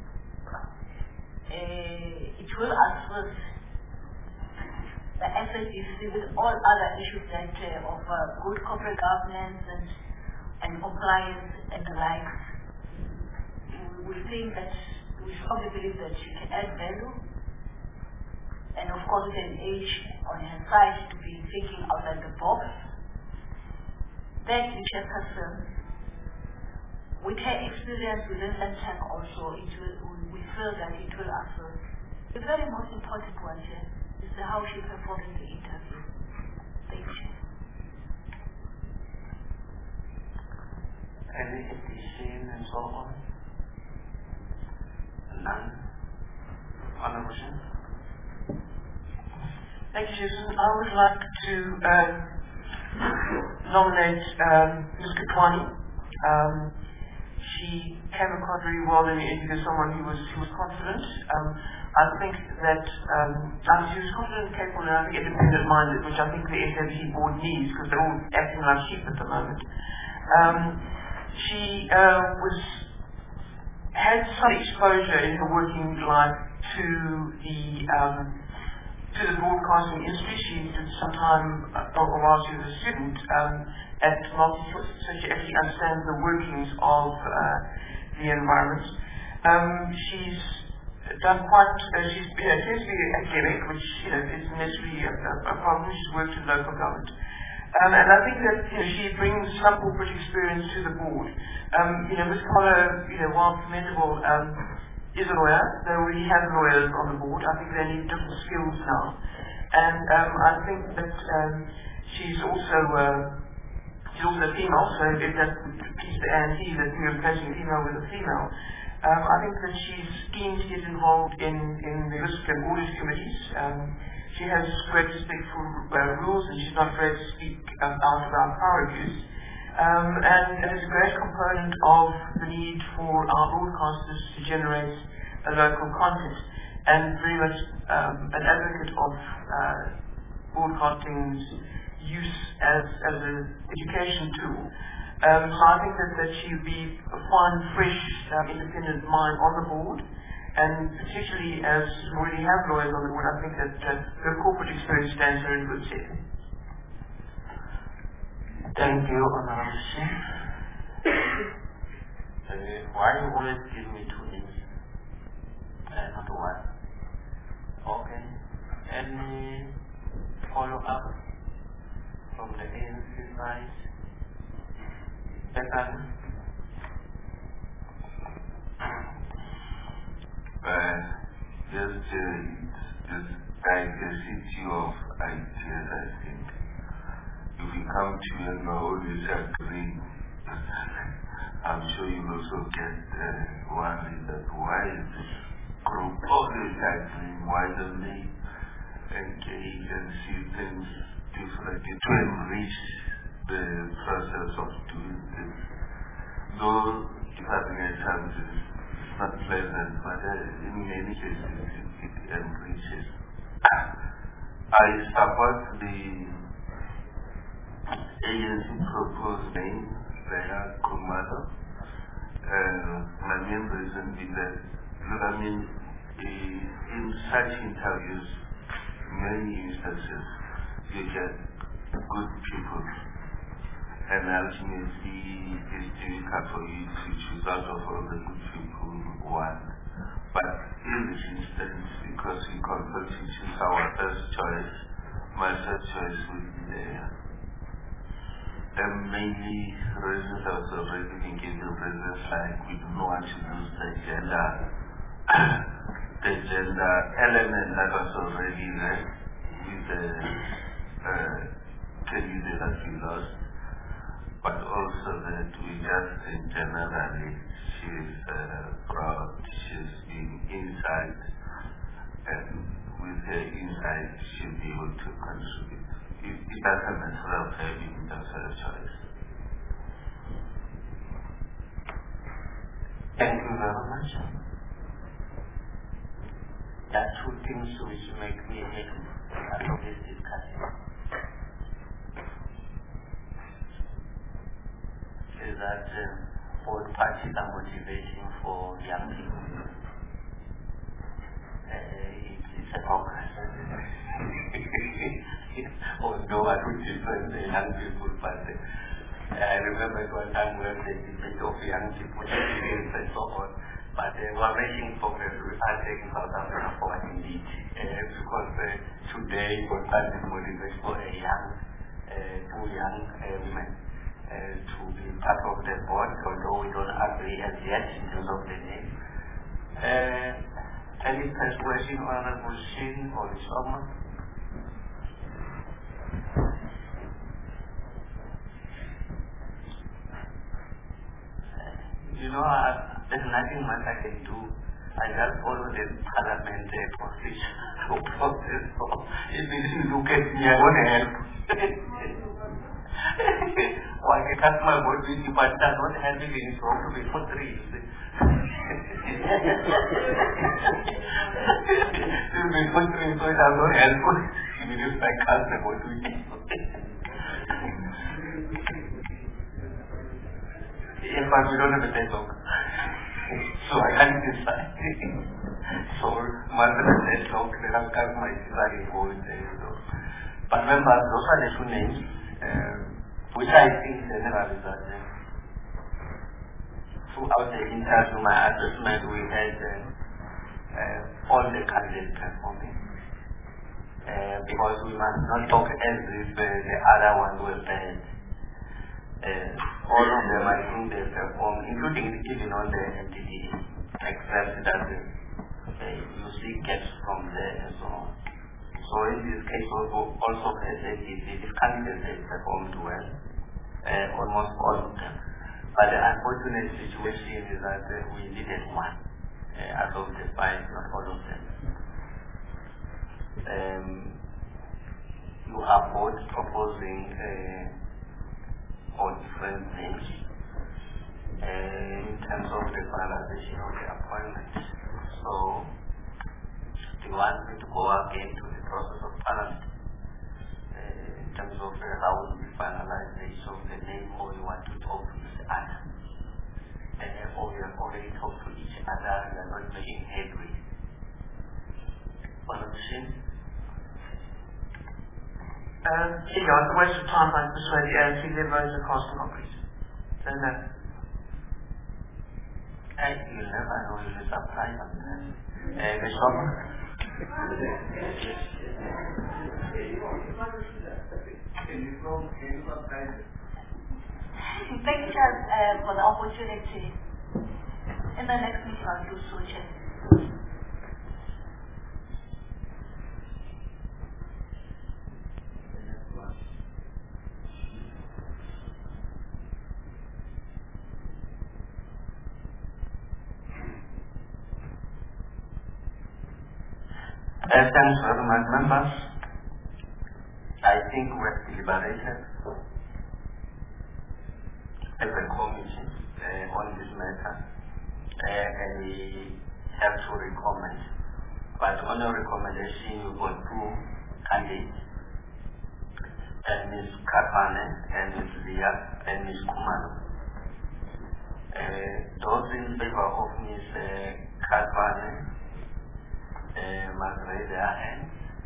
it will assist the SABC with all other issues that of good corporate governance and compliance and the likes. We think that we strongly believe that she can add value, and of course with an age on her side to be thinking outside the box. Thirdly, Chairperson, with her experience within Centec also, we feel that it will assist. The very most important one here is how she performed in the interview. Thank you. Any addition and so on? None? Honorable Shin? Thank you, Jason. I would like to nominate Ms. Katwani. she came across very well in the interview as someone who was confident. I think that she was confident and capable and I think independent-minded, which I think the SABC board needs because they're all acting like sheep at the moment. She had some exposure in her working life to the broadcasting industry. She did some time while she was a student at MultiChoice, so she actually understands the workings of the environment. She's done quite. She's tends to be academic, which isn't necessarily a problem. She's worked in local government. And I think that she brings some corporate experience to the board. Ms. Collar, while commendable, is a lawyer. They already have lawyers on the board. I think they need different skills now. And I think that she's also a female, so if that piece the ANC that we're replacing a female with a female, I think that she's keen to get involved in the risk and audit committees. She has great respect for rules and she's not afraid to speak out about power abuse. And there's a great component of the need for our broadcasters to generate local content and very much an advocate of broadcasting's use as an education tool. So I think that she would be a fine, fresh, independent mind on the board, and particularly as we already have lawyers on the board, I think that her corporate experience stands her in good stead. Thank you, Honorable Chief. Why you always give me 2 names? Not one. Okay. Any follow-up from the ANC side? Second. Just diversity of ideas, I think. If you come to and always agree, I'm sure you'll also get worried that why is this group always agreeing? Why don't they engage and see things differently to enrich the process of doing things? Though having a chance is not pleasant, but in many cases it enriches. I support the ANC proposed name, Leah Kumado. My main reason is that, in such interviews, many instances, you get good people, and ultimately it's difficult for you to choose out of all the good people one. But in this instance, because we convert to choose our first choice, my first choice would be there. And mainly reasons I was already been given reasons like we do not want to lose the gender element that was already there with the candidate that we lost, but also that we just think generally she's proud, she's been inside, and with her insight she'll be able to contribute. It doesn't matter of having just a choice. Thank you very much. There are 2 things which make me happy out of this discussion. Is that both parties are motivating for young people. It's a progress. Although I would different the young people, but I remember one time when the debate of young people and so on, but we're making progress. We are taking South Africa forward indeed, because today what is motivated for a young, 2 young women to be part of the board, although we don't agree as yet in terms of the name. Any persuasion, Honorable Shin or someone? There's nothing much I can do. I just follow the parliamentary process. If you look at me, I want to help. While a customer would be, but does not have it in wrong to be for 3. So it does not help immediate by customer what we do. Yes, but we don't have a deadlock. So I can't decide. So once the deadlock, the customer is deciding for it. But remember, those are the 2 names, which I think generally is that throughout the interview, my assessment, we had all the candidates performing. Because we must not talk as if the other ones were bad. All of them, I think they performed, including even on the NTD, except that you see gaps from there and so on. So in this case, also for SAPC, these candidates they performed well, almost all of them. But the unfortunate situation is that we needed 1 out of the 5, not all of them. You are both proposing all different things in terms of the finalization of the appointment. So, do you want me to go again to the process of parliament in terms of how we finalize the issue of the name, or you want to talk to each other? Or we have already talked to each other, we are not making headway. Politician? It's a waste of time like this way. The ANC levers are casting concrete. So no. You never know if it's applied on the shop. Thank you, Charles, for the opportunity. In the next meeting, I'll do switches. Thanks very much, members. I think we have deliberated as a committee on this matter, and we have to recommend. But on the recommendation, we got 2 candidates, Ms. Kapane and Ms. Lia and Ms. Kumano. Those in favor of Ms. Kapane must raise their hands.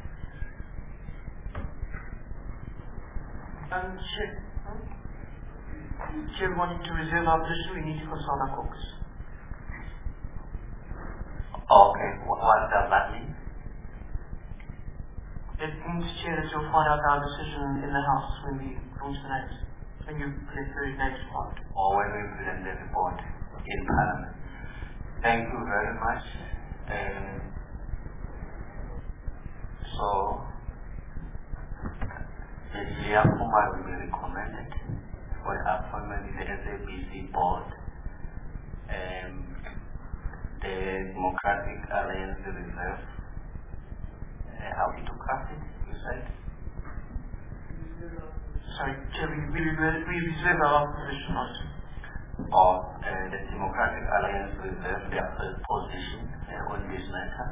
Chair, wanting to reserve our position, we need to consult our caucus. Okay, what does that mean? It means, Chair, that you'll find out our decision in the House when we launch the names, when you present the names report. Or when we present the report in Parliament. Thank you very much. So, Ms. Lia Kumar will be recommended for appointment in the SAPC board. The Democratic Alliance Reserve. How did you craft it, you said? Sorry, Chair, we reserve our position also. Or the Democratic Alliance Reserve their position on this matter.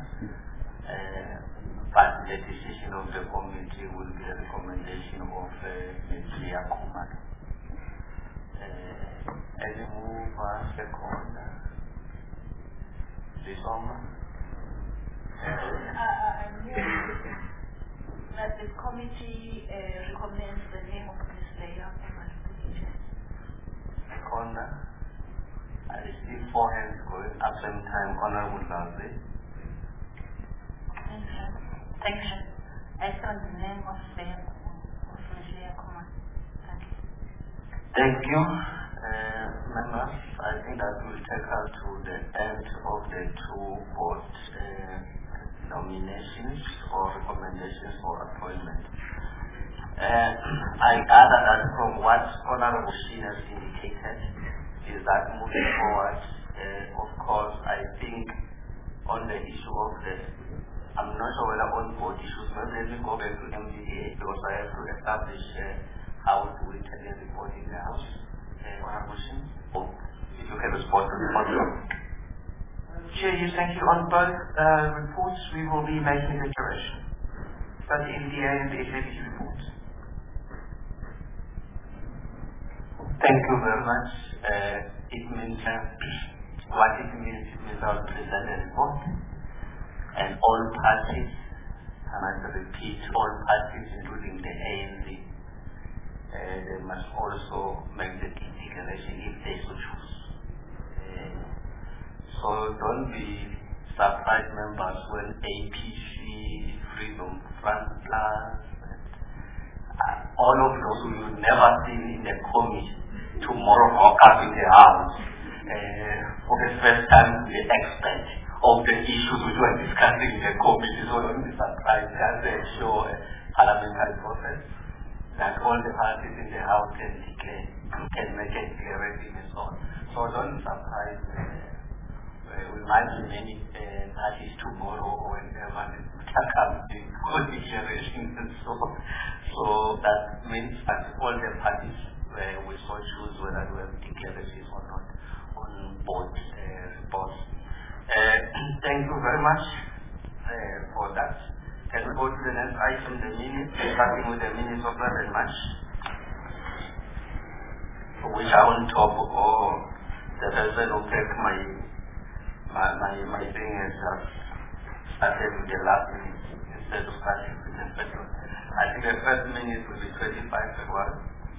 But the decision of the committee will be a recommendation of Ms. Lia Kumar. As we move second, this Oma. I move that the committee recommends the name of Ms. Lia Kumar. Second, I see 4 hands going at the same time. Honorable Lanzi. Thank you. I saw the name of Lia Kumar. Thank you. Thank you. Members, I think that will take us to the end of the 2 board nominations or recommendations for appointment. I gather that from what Honorable Sheen has indicated is that moving forward, of course, I think on the issue of the, I'm not sure whether on board issues, but let me go back to MDA because I have to establish how do we tell the report in the House? If you can respond to the question. Chair, yes, thank you. On both reports, we will be making a declaration. Both the MDA and the SABC reports. Thank you very much. It means what it means I'll present a report, and all parties, and I repeat, all parties, including the ANC, they must also make the declaration if they so choose. So don't be surprised, members, when APC, Freedom Front Plus, all of those we will never see in the committee tomorrow walk up in the House for the first time the expert of the issues which we are discussing in the committee. So don't be surprised. That's a sure parliamentary process that all the parties in the House can declare, can make a declaration and so on. So don't be surprised. We might be many parties tomorrow or whenever come for declaration and so on. So that means that all the parties will so choose whether to have declarations or not on both reports. Thank you very much for that. Can we go to the next item, the minutes, starting with the minutes of the March, which are on top of the person who take my thing has just started with the last minute instead of starting with the first one. I think the first minute will be 25 February.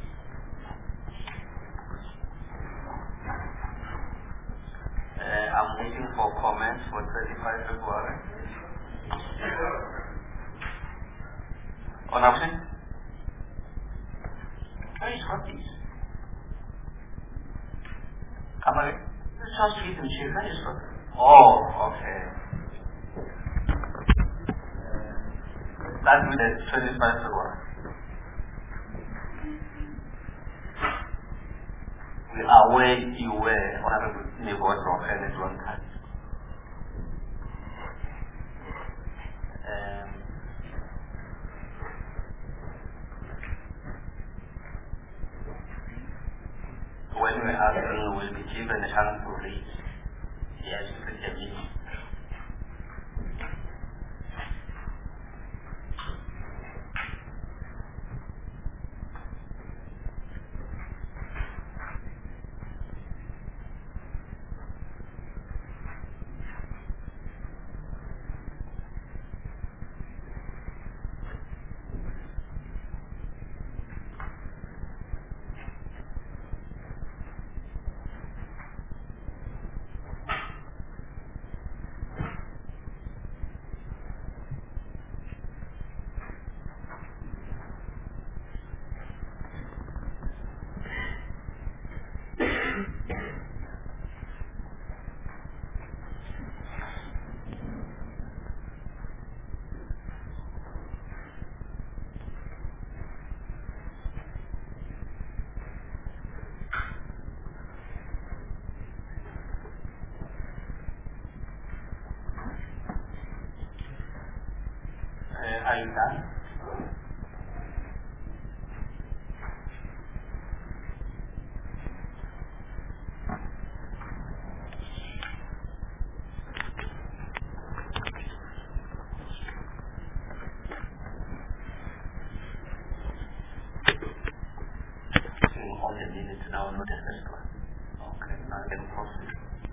I'm waiting for comments for 25 February. On option? Can you stop these? Come again? Let's just read them, Chief. Can you stop them? Oh, okay. That will be 25 February. We are where you were, Honorable Neighbor Rohan at one time. When we are asking, we will be given a chance to read. Yes, it's a meeting. Are you done? All the minutes now, not the first one. Okay, now I can proceed.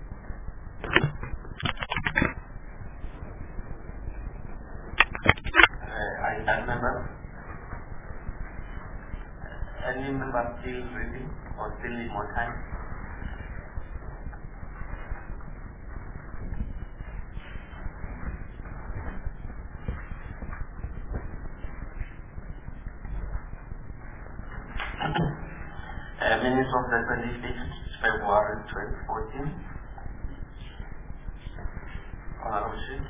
Any member still reading or still need more time? Minutes of the 26th February 2014. Honorable Chief.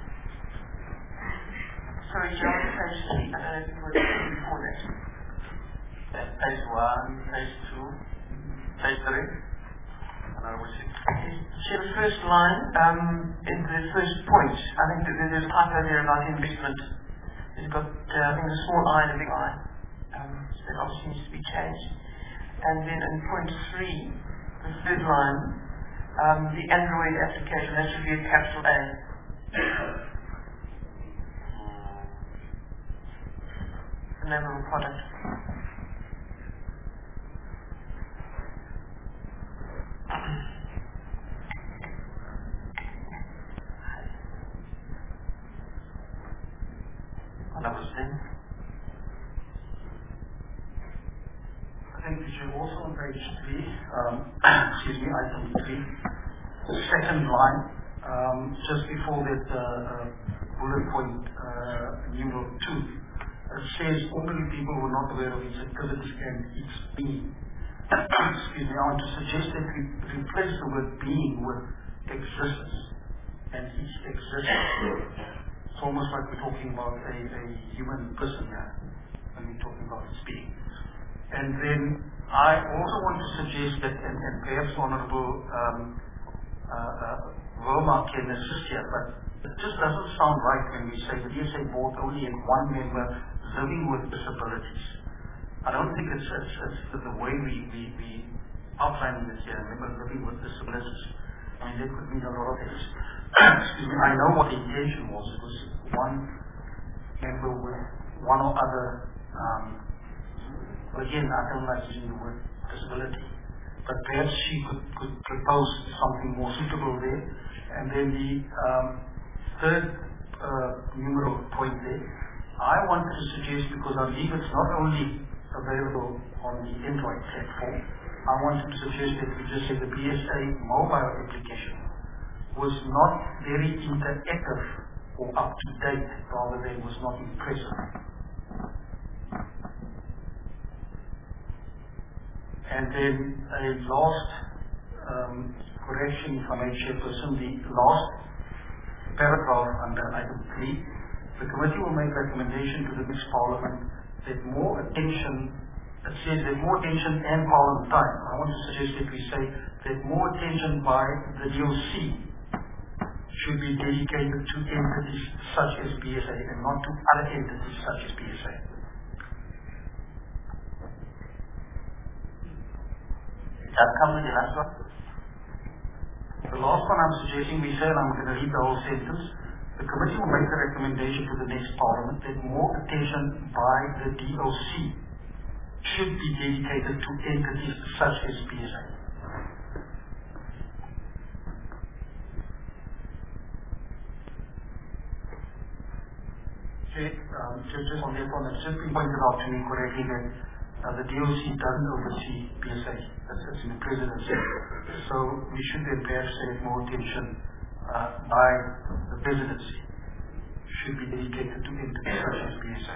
Sorry, John, page 3. I don't know if you were before that. Page 1, page 2, page 3. Honorable Chief. Chair, the first line, in the first point, I think that there's a typo there about investment. It's got, I think, a small I and a big I. that obviously needs to be changed. And then in point 3, the third line, the Android application, that should be a capital A. The name of the product. Thank you, Chair. Also on page 3, item 3, the second line, just before that bullet point numeral 2, it says only people who are not aware of its activities and its being. I want to suggest that we replace the word being with existence and its existence. It's almost like we're talking about a human person here when we're talking about its being. And then I also want to suggest that, and perhaps Honorable Roma can assist here, but it just doesn't sound right when we say the DSA board only had one member living with disabilities. I don't think it's the way we outline this here, member living with disabilities. I mean, that could mean a lot of things. I know what the intention was. It was one member with one or other, again, I don't like using the word disability, but perhaps she could propose something more suitable there. And then the third numeral point there, I wanted to suggest, because I believe it's not only available on the Android platform, I wanted to suggest that we just say the BSA mobile application was not very interactive or up to date, rather than was not impressive. And then a last correction, if I may, Chairperson, the last paragraph under item 3, the committee will make recommendation to the next Parliament that more attention, it says that more attention and Parliament time. I want to suggest that we say that more attention by the DOC should be dedicated to entities such as BSA and not to other entities such as BSA. That comes with the last one? The last one I'm suggesting, we say, and I'm going to read the whole sentence, the committee will make a recommendation to the next Parliament that more attention by the DOC should be dedicated to entities such as BSA. Just on that one, it's just been pointed out to me correctly that the DOC doesn't oversee BSA. That's in the presidency. So we should then perhaps say more attention by the presidency should be dedicated to entities such as BSA.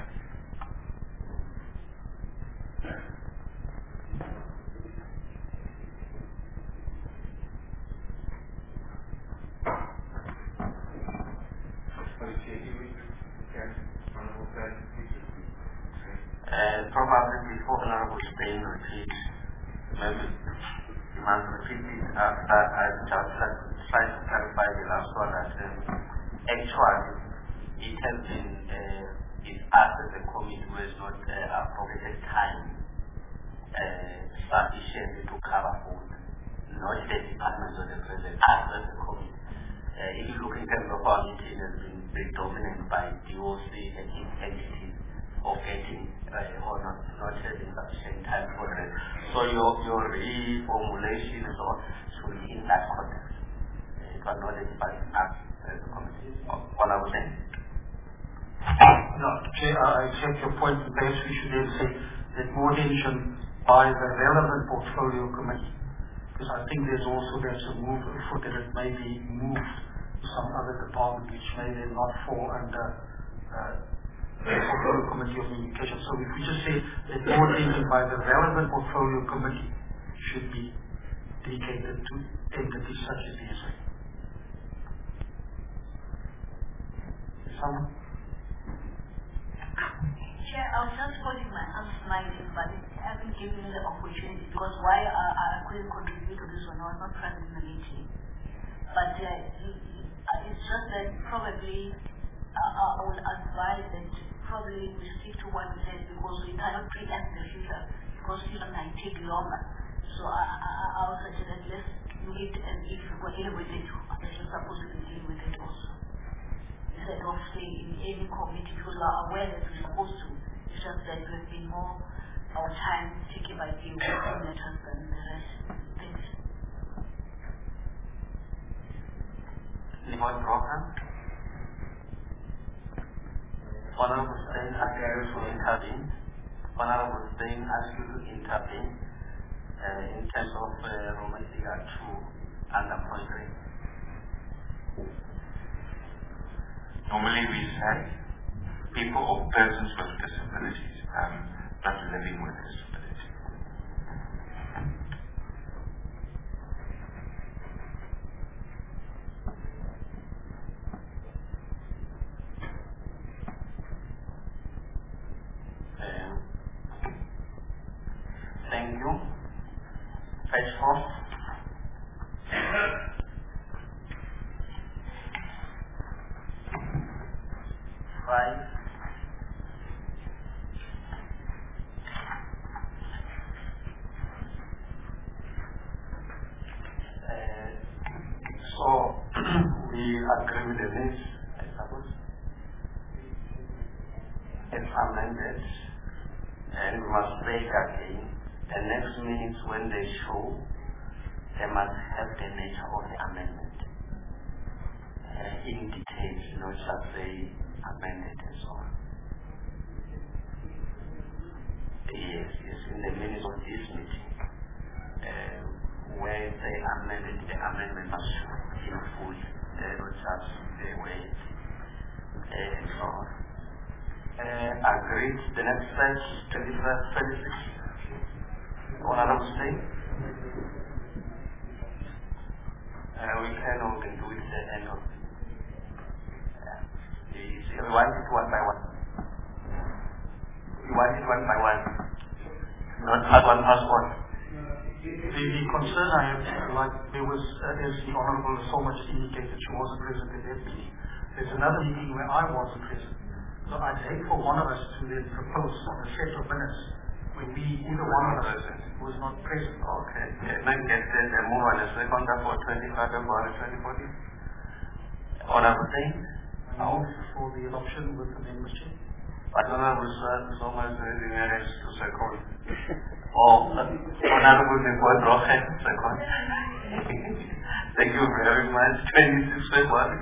Probably before Honorable Spain repeats, maybe you must repeat it after I just try to clarify the last one as actually it has been it's us as a committee who has not appropriated time sufficient to cover both, not the department or the president, us as a committee. If you look in terms of our meeting, it has been very dominated by DOC and its entities of getting or not having sufficient time for it. So your reformulation should be in that context. It was not defined as a committee. What I was saying. No, Chair, I accept your point. Perhaps we should then say that more attention by the relevant portfolio committee, because I think there's also a move afoot that it may be moved to some other department which may then not fall under the portfolio committee of education. So if we just say that more attention by the relevant portfolio committee should be dedicated to entities such as BSA. Someone? Chair, I was just holding my hands smiling, but it hasn't given me the opportunity, because why I couldn't contribute to this one, I was not present in the meeting. But it's just that probably I will advise that probably we stick to what we said because we cannot preempt the future because future might take longer. So I would suggest let's do it, and if we're dealing with it, you're supposed to be dealing with it also. Instead of saying in any committee, people are aware that we're supposed to. It's just that we've been more our time taken by the matters than the rest. Thanks. Limon Rohan. Honorable Stein asked you to intervene. Honorable Stein asked you to intervene in terms of Roman figure 2 and the point. Normally we say people or persons with disabilities, not living with disabilities. Thank you. Page 4. So we agree with the list, I suppose. It's amended, and we must say again, the next minutes when they show, they must have the nature of the amendment in detail, not just say amended and so on. Yes, in the minutes of this meeting, where they amended, the amendment must show in full, not just the way and so on. Agreed. The next page, 26. Honorable State. We can do it at the end of we want it one by one. We want it one by one. Not as one as one. The concern I have, like there was, as the Honourable so much indicated, she wasn't present at that meeting. There's another meeting where I wasn't present. So I'd hate for one of us to then propose on a set of minutes when either one of us was not present. Okay. Then get that move on the second for 25 February 2014. Honourable Singh. For the adoption with the membership. Honourable Sir, so much marriage to second. Honourable Nicole Rohan, second. Thank you very much. 26 February.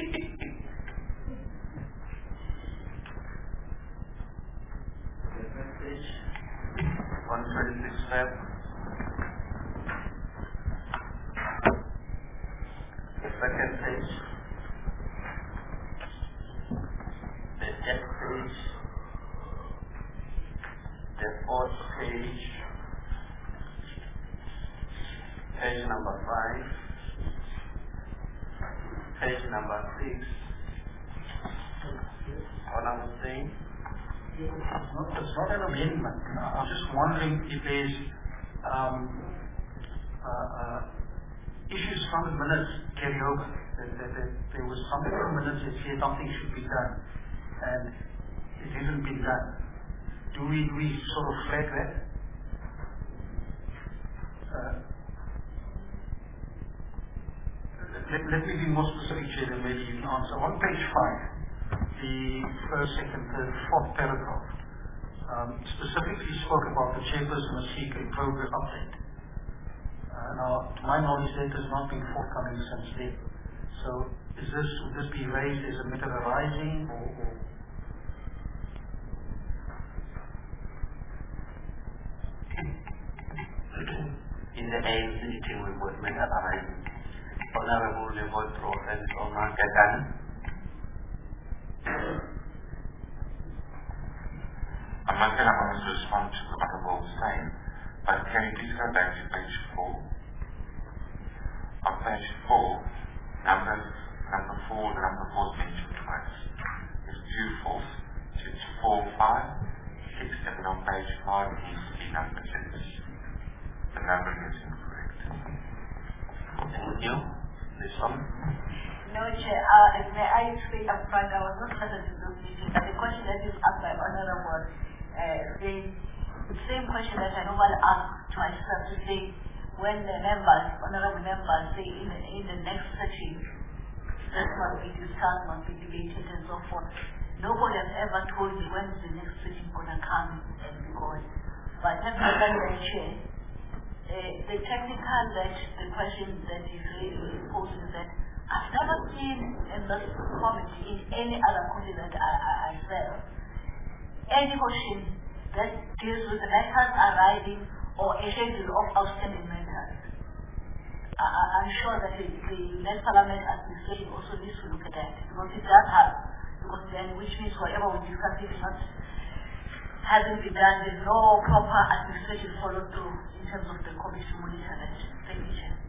126 Feb. The second page. The third page. The fourth page. Page number 5. Page number 6. Honourable Singh. It's not an amendment. I'm just wondering if there's issues from the minutes carry over. That there was something from the minutes that said something should be done, and it hasn't been done. Do we sort of flag that? Let me be more specific, Chair, and maybe you can answer. On page 5. The first, second, third, fourth paragraph specifically spoke about the chairperson must seek a progress update. Now, to my knowledge, that has not been forthcoming since then. So, would this be raised as a matter arising, or? In the ANC meeting, we would make a arising. Honourable Nicole Rohan, Omar Gagan. I'm not going to ask to respond to what I've all saying, but can you please go back to page 4? On page 4, number 4, the number 4 is mentioned twice. There's 2 4s, so it's 4, 5, 6, 7 on page 5, it needs to be number 6. The numbering is incorrect. Thank you. This one? No, Chair, may I say up front, I was not present in those meetings, but the question that that is asked by Honorable the same question that I normally ask to myself to say, when the honorable members say in the next session, that must be discussed, must be debated and so forth. Nobody has ever told me when is the next session going to come and be going. But that's the chair. The technical the question that is really posed is that I've never seen in this committee, in any other committee that I serve, any question that deals with the matters arising or a schedule of outstanding matters. I'm sure that the next Parliament administration also needs to look at that, because it does have, because then which means whatever we discuss is not hasn't been done, there's no proper administration followed through in terms of the committee to monitor that. Thank you, Chair.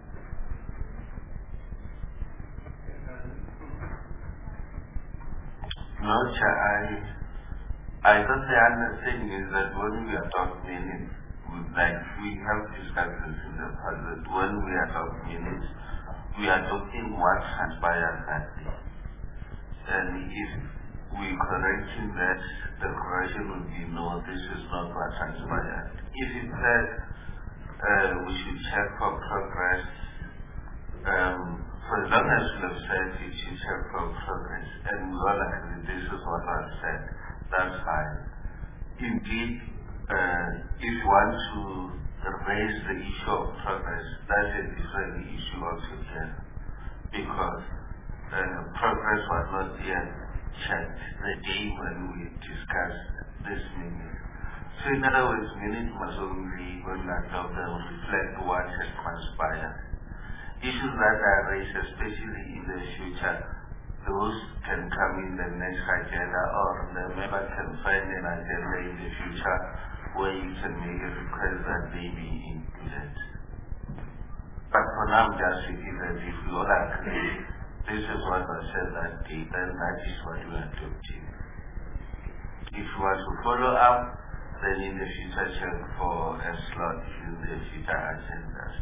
No, Chair, I thought the understanding is that when we are talking minutes, like we have discussed this in the past, that when we are talking minutes, we are talking what transpired that day. And if we correcting that, the correction would be no, this is not what transpired. If it says we should check for progress, for as long as we have said we should check for progress, and we all agree this is what was said, that's fine. Indeed, if you want to raise the issue of progress, that's a different issue altogether, because progress was not yet checked the day when we discussed this minute. So in other words, minute must only, when we adopt them, reflect what has transpired. Issues that are raised, especially in the future, those can come in the next agenda, or the member can find an agenda in the future where you can make a request that they be included. But for now, just repeat that if we all agree, this is what was said that day, then that is what we are adopting. If you want to follow up, then in the future check for a slot in the future agendas.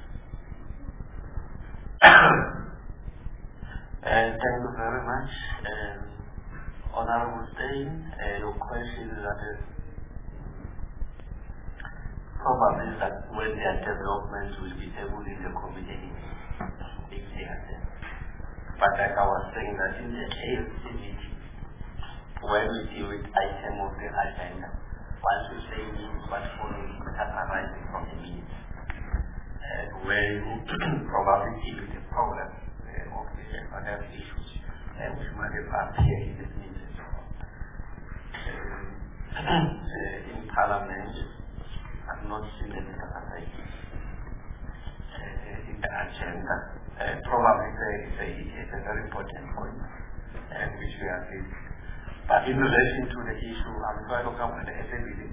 Thank you very much. Honorable Stein, your question is that probably that when their developments will be tabled in the committee, if they are there. But like I was saying, that in the AFC meeting, when we deal with item of the agenda, once we say means what follows that arising from the means, when probably deal with the problem of the other issues which might have appeared in the meeting. In Parliament, I've not seen any arising in the agenda. Probably it's a very important point which we are seeing. But in relation to the issue, I'm going to come with the SABD.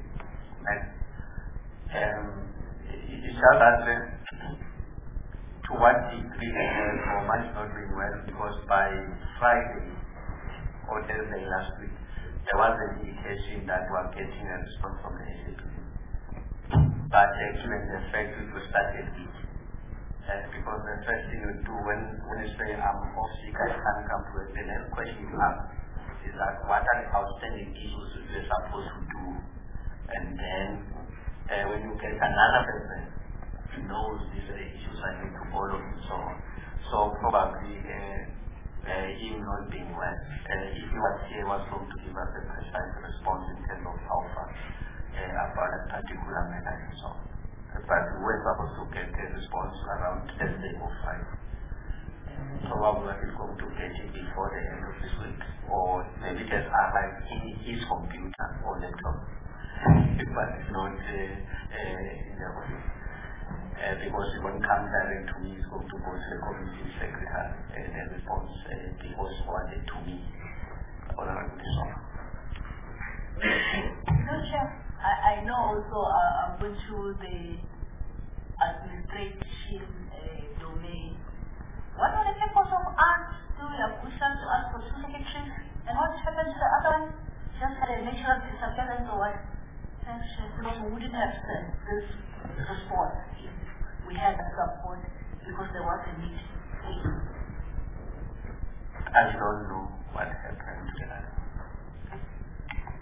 It's just that to what degree or much not doing well, because by Friday or Thursday last week, there was an indication that we are getting a response from the SABD. But given the fact it was started week, because the first thing you do when you say I'm off sick, I can't come to work, the next question you have is that what are the outstanding issues you're supposed to do? And then when you get another person who knows these are the issues I need to follow and so on. So probably him not being well, if he was here, was going to give us a precise response in terms of how far about a particular matter and so on. But we were supposed to get a response around Thursday or Friday. Probably he's going to get it before the end of this week, or maybe just arrive in his computer or laptop, but it's not in the office. Because it won't come direct to me, it's going to go to the community secretary, the response was forwarded to me. I know also went through the administration domain. What are the purpose of us doing a question to ask for two secretaries? And what happened to the other one? Just had a natural disappearance or what? Because we wouldn't have sent this response if we had a support, because there was a meeting. I don't know what happened to that.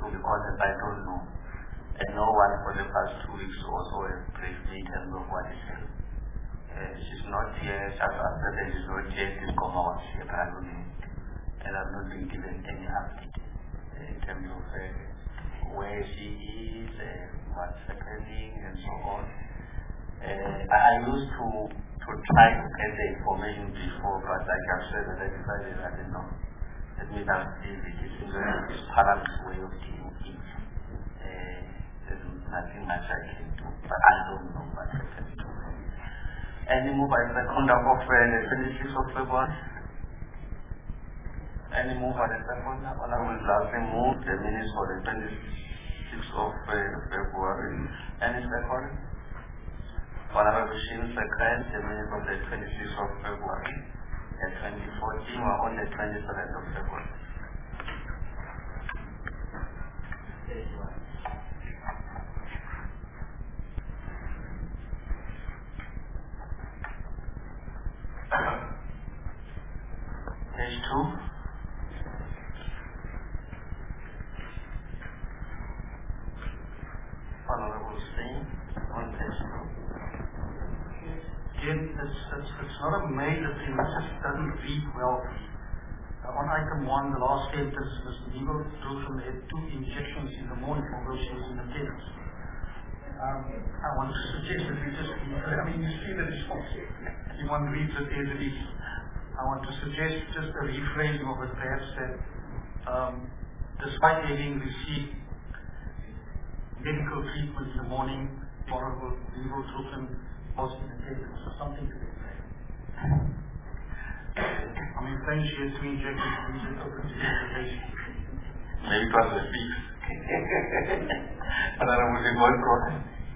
to be honest, I don't know. And no one for the past 2 weeks also has briefed me in terms of what is happening. She's not here, just after that she's not here, this coma was here, and I've not been given any update in terms of where she is, what's happening, and so on. I used to try to get the information before, but like I've said, I decided I didn't know. That means I'm still this parallel way of dealing with things. There's nothing much I can do, but I don't know what I can do. Any move by the conduct of the 26th of February? Any move by the second? Honorable lastly move the minutes for the 26th of February. Any second? Honorable Shin second the minutes of the 26th of February 2014 or on the 27th of February. Page 2. Honorable Singh on page 2. Again, it's not a major thing, it just doesn't read well. On item 1, the last sentence, Mr. Nebo Drusum had 2 injections in the morning, although she was in attendance. I want to suggest that we just, you see the response. If one reads it as it is. I want to suggest just a rephrasing of it, perhaps that despite having received medical treatment in the morning, Honorable Nebo Drusum was in attendance, or something to that effect. I mean, saying she has 2 injections, we just open to the invitation. Maybe it was a fix. Honorable Nebo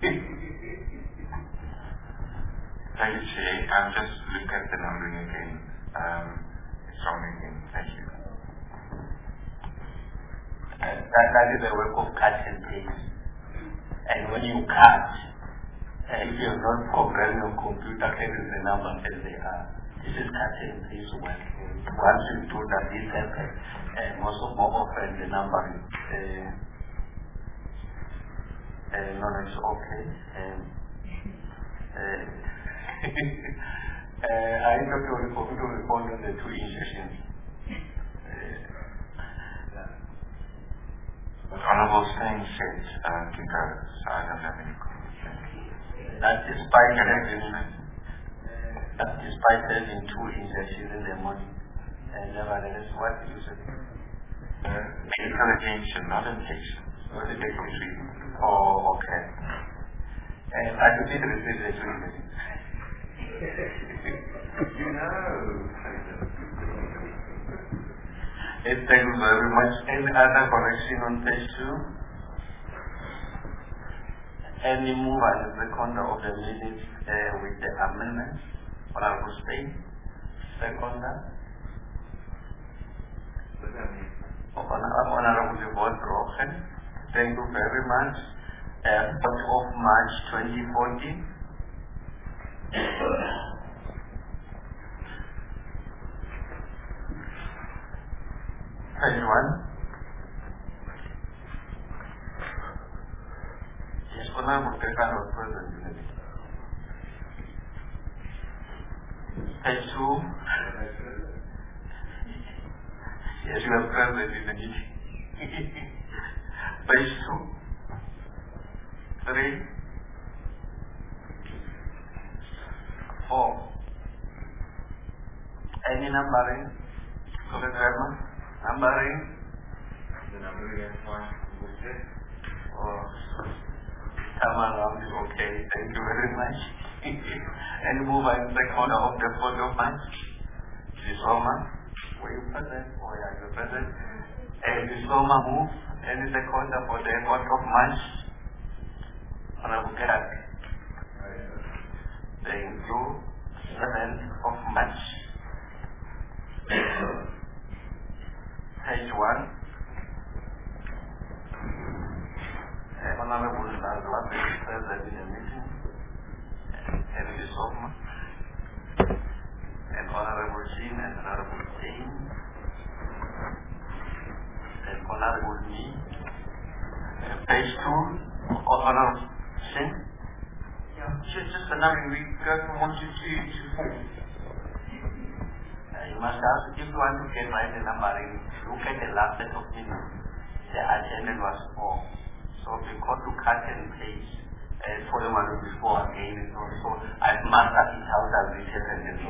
Thank you, Chair. I'm just looking at the numbering again. It's wrong again. Thank you. That is a work of cut and paste. And when you cut, if you have not programmed your computer, every the number as they are. This is cut and paste work. Once you do that, this happens. And also more often the number is it's okay. I thought you were going to respond on the 2 injections. Honorable Singh said to go, so I don't have any comments. That despite having 2 injections in the morning, nevertheless, what do you say? Medical attention, not injection. What is medical treatment? Oh, okay. I did receive the treatment. Thank you very much. Any other correction on page 2? Any move on the seconder of the minutes with the amendments? Honorable Spain. Seconder. Honorable Yvonne Rochen. Thank you very much. 4th of March 2014. Page 1. Yes, Honorable Pekan was present. Page 2. Yes, you are present in the meeting. Page 2. 3. 4. Any numbering? Correct, Herman? Numbering? The numbering is fine. Herman, is okay. Thank you very much. And move on the corner of the 4th of March. Disoma, were you present? Or are you present? Disoma move. And the corner for the 4th of March. Honorable Kerak. Thank you. 7th of March. Page 1. Honorable Nazwa is present in the meeting. And Disoma. And Honorable Jean and Honorable Jane. And Honorable me. Page 2, Honorable Singh. Yeah, just the numbering. We go from 1 to 2 to 4. You must also, if you want to get right the numbering, look at the last set of minutes. The agenda was 4. So because you cut and paste, for the one before again and so I've mastered it out as written and then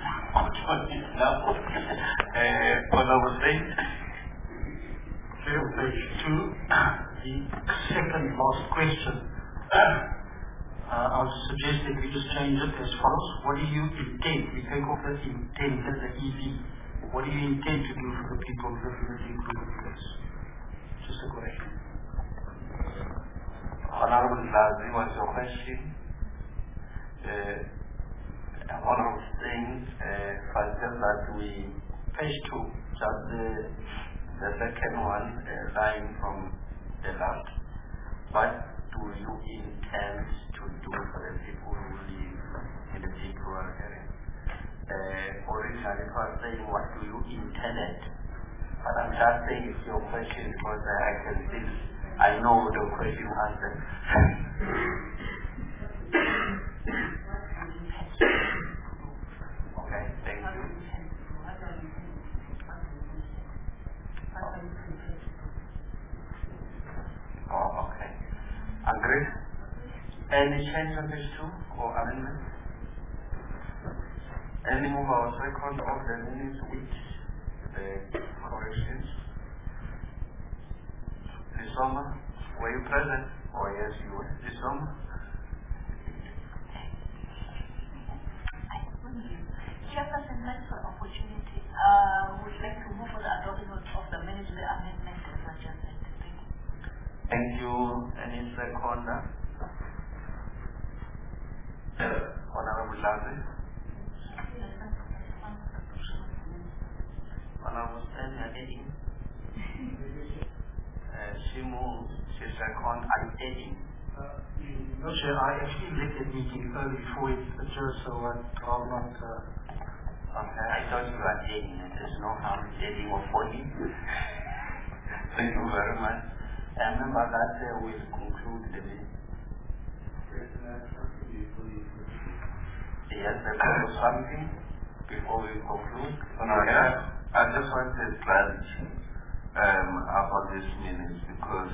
Honorable Singh. Okay, on page 2, the second last question. I would suggest that we just change it as follows. What do you intend? We take off that intent as the EV. What do you intend to do for the people living in the improvement place? Just a question. Honorable Lazi, what's your question? Honorable Singh, suggests that we, page 2, just the second one, line from the left. What do you intend to do for the people who live in the deep rural area? Originally, I was saying, what do you intend? But I'm just saying it's your question because I can see, I know the question you answered. Okay, thank you. Oh, okay. Agreed? Any change on page 2 or amendment? Any move our record of the minutes with the corrections? Lisoma, were you present? Oh yes, you were. Lisoma? Chairperson, thanks for the opportunity. Would like to move for the adoption of the minutes, the amendment that was just made. Thank you. Any second? Honorable Lazi? Honorable Stanley Adedi? She moves. She second. I'm adding. No, Chair, I actually left that meeting early before it adjourned, so I'll not... Okay, I thought you were adding. There's no harm in adding or phoning. Thank you very much. And remember that we'll conclude the meeting. Yes, there was something before we conclude. I just wanted clarity about this minutes because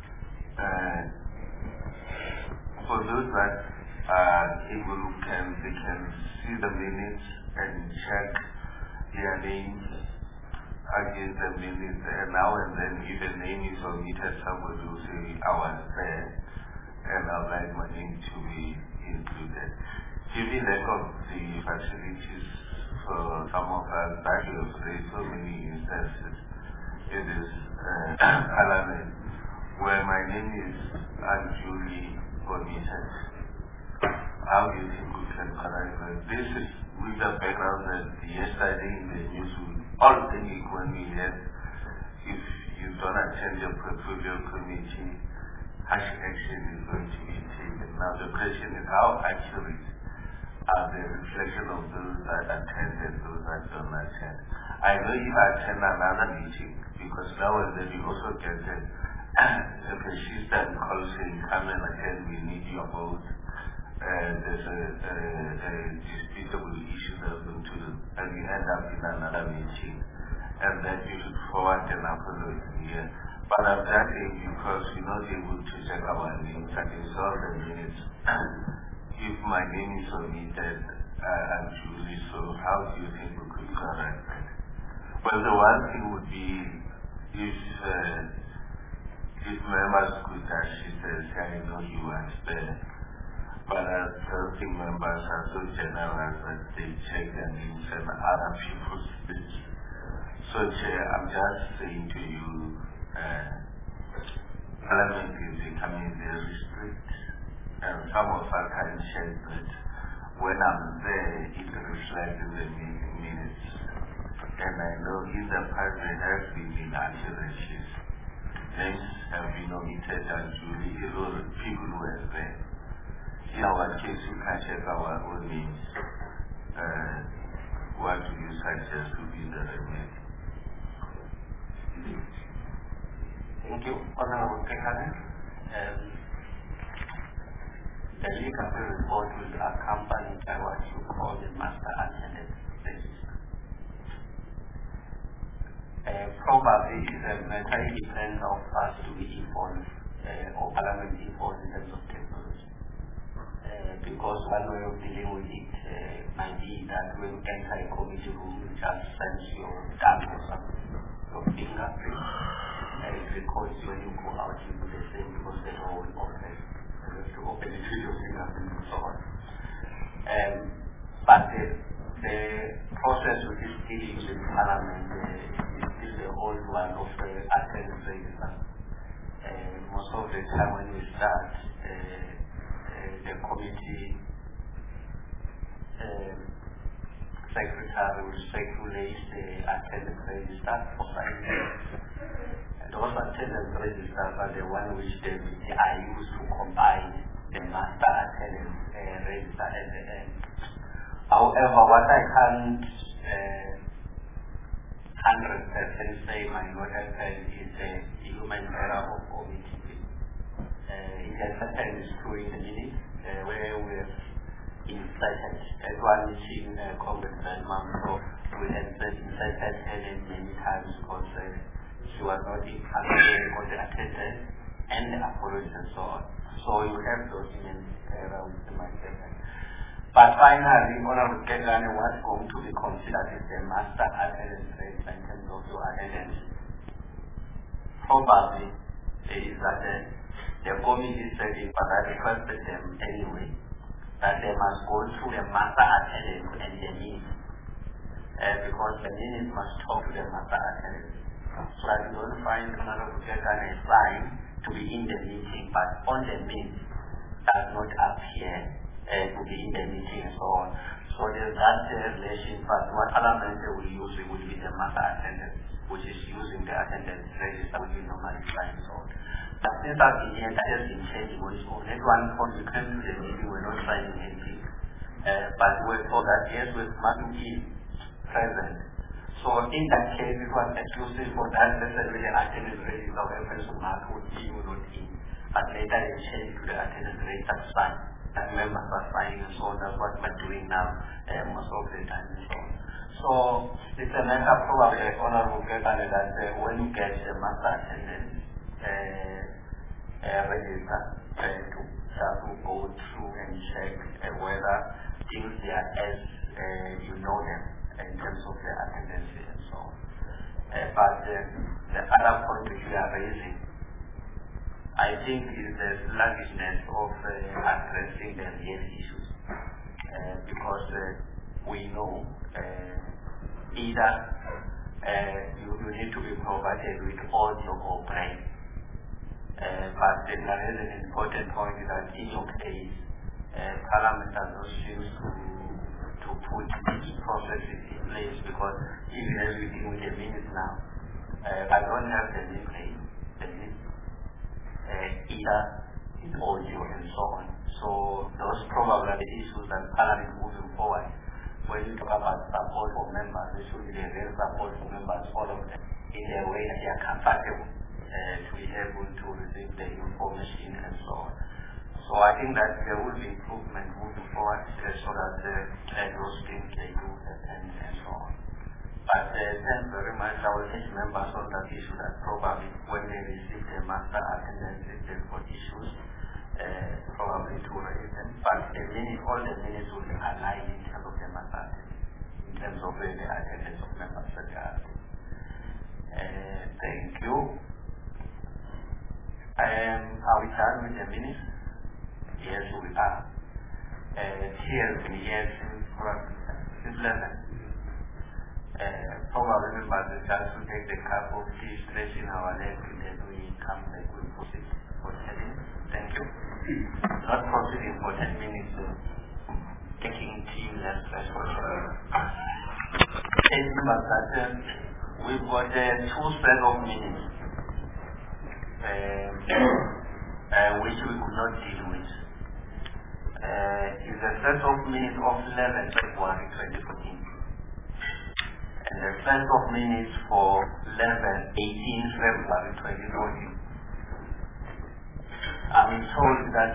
for those that are able they can see the minutes and check their names against the minutes, and now and then if a name is omitted, somebody will say I was there and I'd like my name to be included. Given lack of the facilities for some of us back here, there are so many instances in this parliament where my name is unduly omitted. How do you think we can correct that? This is with the background that yesterday in the news, all thinking when we had, if you don't attend your portfolio committee, harsh action is going to be taken. Now the question is how accurate are the reflection of those that attend and those that don't attend. I know if I attend another meeting, because now and then you also get a persistent call saying, come and attend, we need your vote. There's a disputable issue that's going to, and we end up in another meeting. And then you should forward an apology here. But I'm just saying because we're not able to check our names and install the minutes. If my name is omitted, unduly, so how do you think we could correct that? Well, the one thing would be if members could actually say, I know you weren't there, but I don't think members are so generous that they check their names and other people's names. So, Chair, I'm just saying to you, Parliament is becoming very strict. And some of us can check that when I'm there, it reflects in the minutes. And I know in the past there has been inaccuracies. Names have been omitted unduly, even people who were there. In our case, we can check our own names. What do you suggest to be the remedy? Thank Thank you, Honorable Kekane. The legal report will accompany by what you call the master attendance register. Probably it entirely depends on us to be informed or Parliament informed in terms of technology. Because one way of dealing with it might be that when you enter a committee room, you just sense your thumb or something, your fingerprint. It records when you go out, you do the same because the door will open. You have to open it with your fingerprint and so on. But the process which is still used in Parliament is still the old one of the attendance register. Most of the time when we start, the committee secretary will circulate the attendance register for signing. Those attendance registers are the one which they are used to combine the master attendance register at the end. However, what I can't 100% say might not happen is the human error of omitting. It has happened through in the minutes where we have inserted at one meeting Congressman Mamso, we had inserted her name many times because she was not available for the attendance and the apology and so on. So you have documents with the myself. But finally, Honorable Kekane was going to be considered as the master attendance rate in terms of your attendance. Probably is that the committee said it, but I requested them anyway, that they must go through the master attendance and the minutes. Because the minutes must talk to the master attendance. So that you don't find Honorable Kekane sign to be in the meeting, but on the minutes does not appear to be in the meeting and so on. So there's that relation, but what Parliament will use will be the master attendance, which is using the attendance register which we normally sign. So but since I've been here, that has been changing on its own. At one point we came to the meeting, we're not signing anything. But we were told that yes, we must be present. So in that case, it was exclusive for that necessarily the attendance register reference to mark would be not in. But later they changed to the attendance register sign. That members are signing and so on. That's what we're doing now most of the time and so on. So it's a matter probably Honorable Kekane that when you get the master attendance register to go through and check whether things are as you know them in terms of the attendance and so on. But the other point which we are raising, I think is the sluggishness of addressing the real issues. Because we know either you need to be provided with audio or braille. But there is an important point that in your case, Parliament does not choose to put these processes in place because even as we deal with the minutes now, I don't have the replay, either in audio and so on. So those probably are the issues that Parliament moving forward. When you talk about support for members, there should be a real support for members, all of them, in a way that they are comfortable to be able to receive the information and so on. So I think that there will be improvement moving forward so that those things they do and so on. But thanks very much. I will let members on that issue that probably when they receive the master attendance they've got issues, probably to raise them. But all the minutes will be aligned in terms of the master attendance, in terms of the attendance of members that they are. Thank you. Are we done with the minutes? Yes, we are. TLC, yes, since 11. Probably members will start to take the cup of tea, stretching our legs, and then we come back with proceed for 10 minutes. Thank you. Not proceeding for 10 minutes, taking tea and stretch for 10 minutes. Members that we've got 2 sets of minutes, which we could not deal with. Is the set of minutes of 11 February 2014. And the set of minutes for 18 February 2014. I'm told that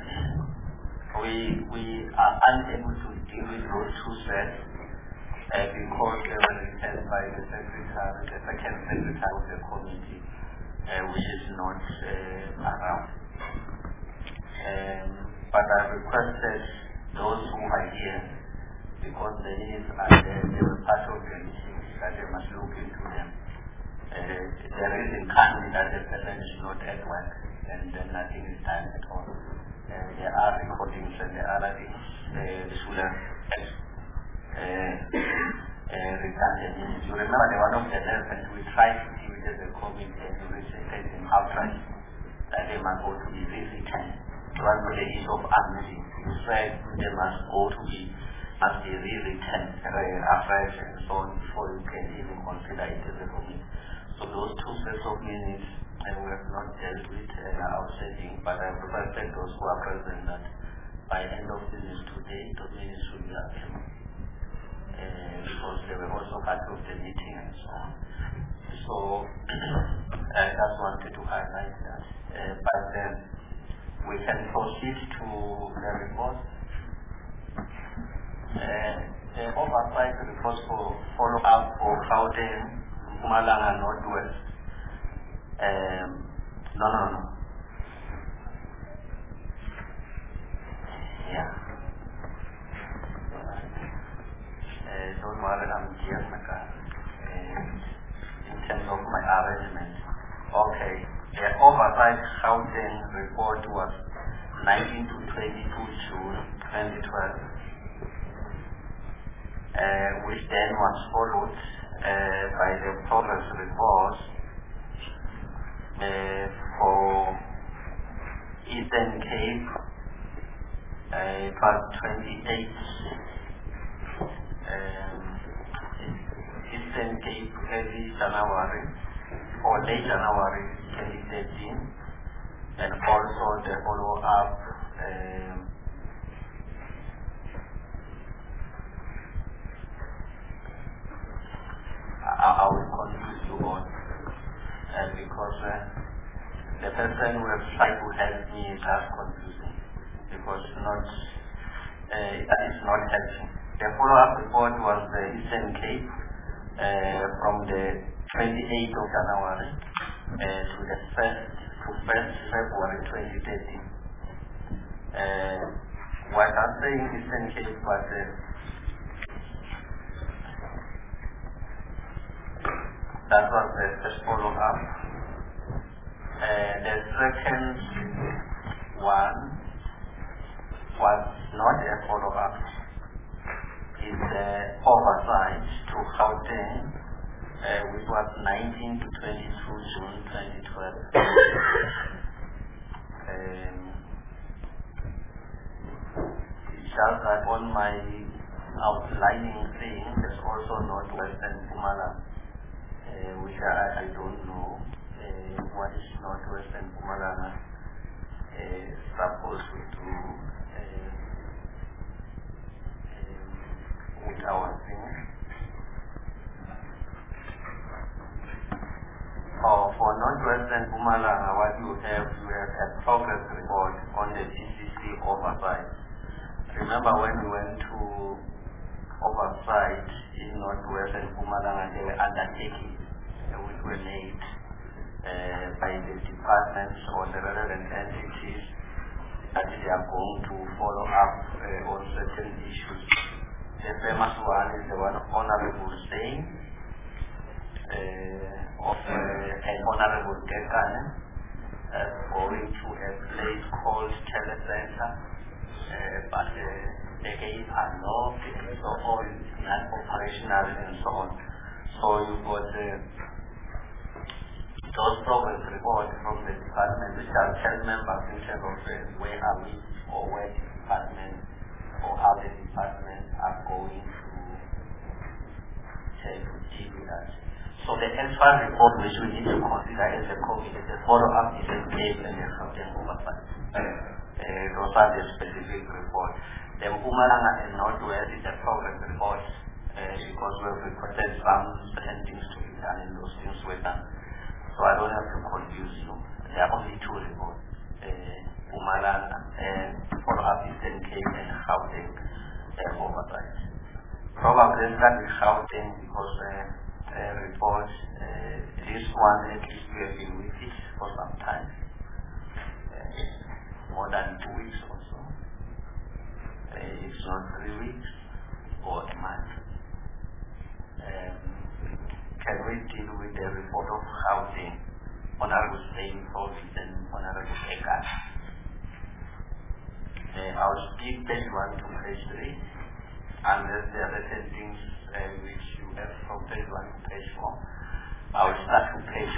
we are unable to deal with those two sets because they were returned by the secretary, the second secretary of the committee, which is not around. But I requested those who are here, because the needs are there, they were part of the meeting, that they must look into them. There is in country that the person is not at work and then nothing is done at all. There are recordings and there are other things. The should have redundant meetings. You remember one of the lessons we tried to deal with the COVID and we rejected them outright that they must go to be rewritten. One of the issue of amnesty. You said they must be rewritten afresh and so on before you can even consider it as a committee. So those two sets of minutes we have not dealt with outstanding, but I requested those who are present that by end of business today, those minutes should be available. Because they were also part of the meeting and so on. So I just wanted to highlight that. But then we can proceed to the report. The oversight report for follow-up for Gauteng, Mpumalanga, Northwest. No. Yeah. Don't worry, I'm here, in terms of my arrangement. Okay. The oversight Gauteng report was 19 to 22 June 2012. Which then was followed by the progress report for Eastern Cape, part 28, Eastern Cape early January or late January 2013, and also the follow-up I will confuse you all because the person who has tried to help me is just confusing because that is not helping. The follow-up report was the Eastern Cape from the 28th of January to the 1st February 2013. What I'm saying Eastern Cape was that was the first follow-up. The second one was not a follow-up. It's oversight to Gauteng, which was 19 to 22 June 2012. It's just that on my outlining thing, there's also Northwestern Mpumalanga. Which I don't know what is Northwestern Mpumalanga supposed to do with our thing. For Northwestern Mpumalanga, what you have a progress report on the GCC oversight. Remember when we went to oversight in Northwestern Mpumalanga, they were undertaking which were made by the departments or the relevant entities that they are going to follow up on certain issues. The famous one is the one of Honorable Stein of an Honorable Dekane going to a place called Telecenter, but the gates are locked and so on, non-operational and so on. So you got those progress reports from the department which are 10 members in terms of where are we or where the department or how the departments are going to deal with that. So the actual report which we need to consider as a committee, the follow-up is a case and a Gauteng oversight. Those are the specific reports. The Mpumalanga and Northwest is a progress report because we have reported some certain things to be done and those things were done. So I don't have to confuse you. There are only two reports. Mpumalanga, follow-up Eastern Cape and Gauteng oversight. Probably start with Gauteng because report, this one at least we have been with it for some time, more than 2 weeks or so. It's not 3 weeks or a month. Can we deal with the report of Gauteng, Honorable Steyn Fortis and Honorable Eckert? I'll speak page 1 to page 3, unless there are certain things which you have from page 1 to page 4. I'll start from page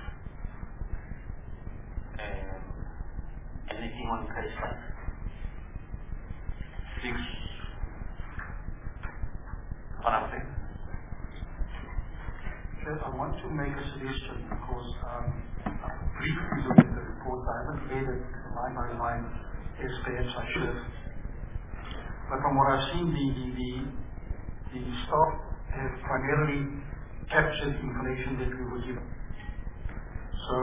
5. Anything on page 5? 6. Honorable. I want to make a suggestion because I briefly looked at the report. I haven't read it line by line as perhaps I should have. But from what I've seen, the staff have primarily captured information that we were given. So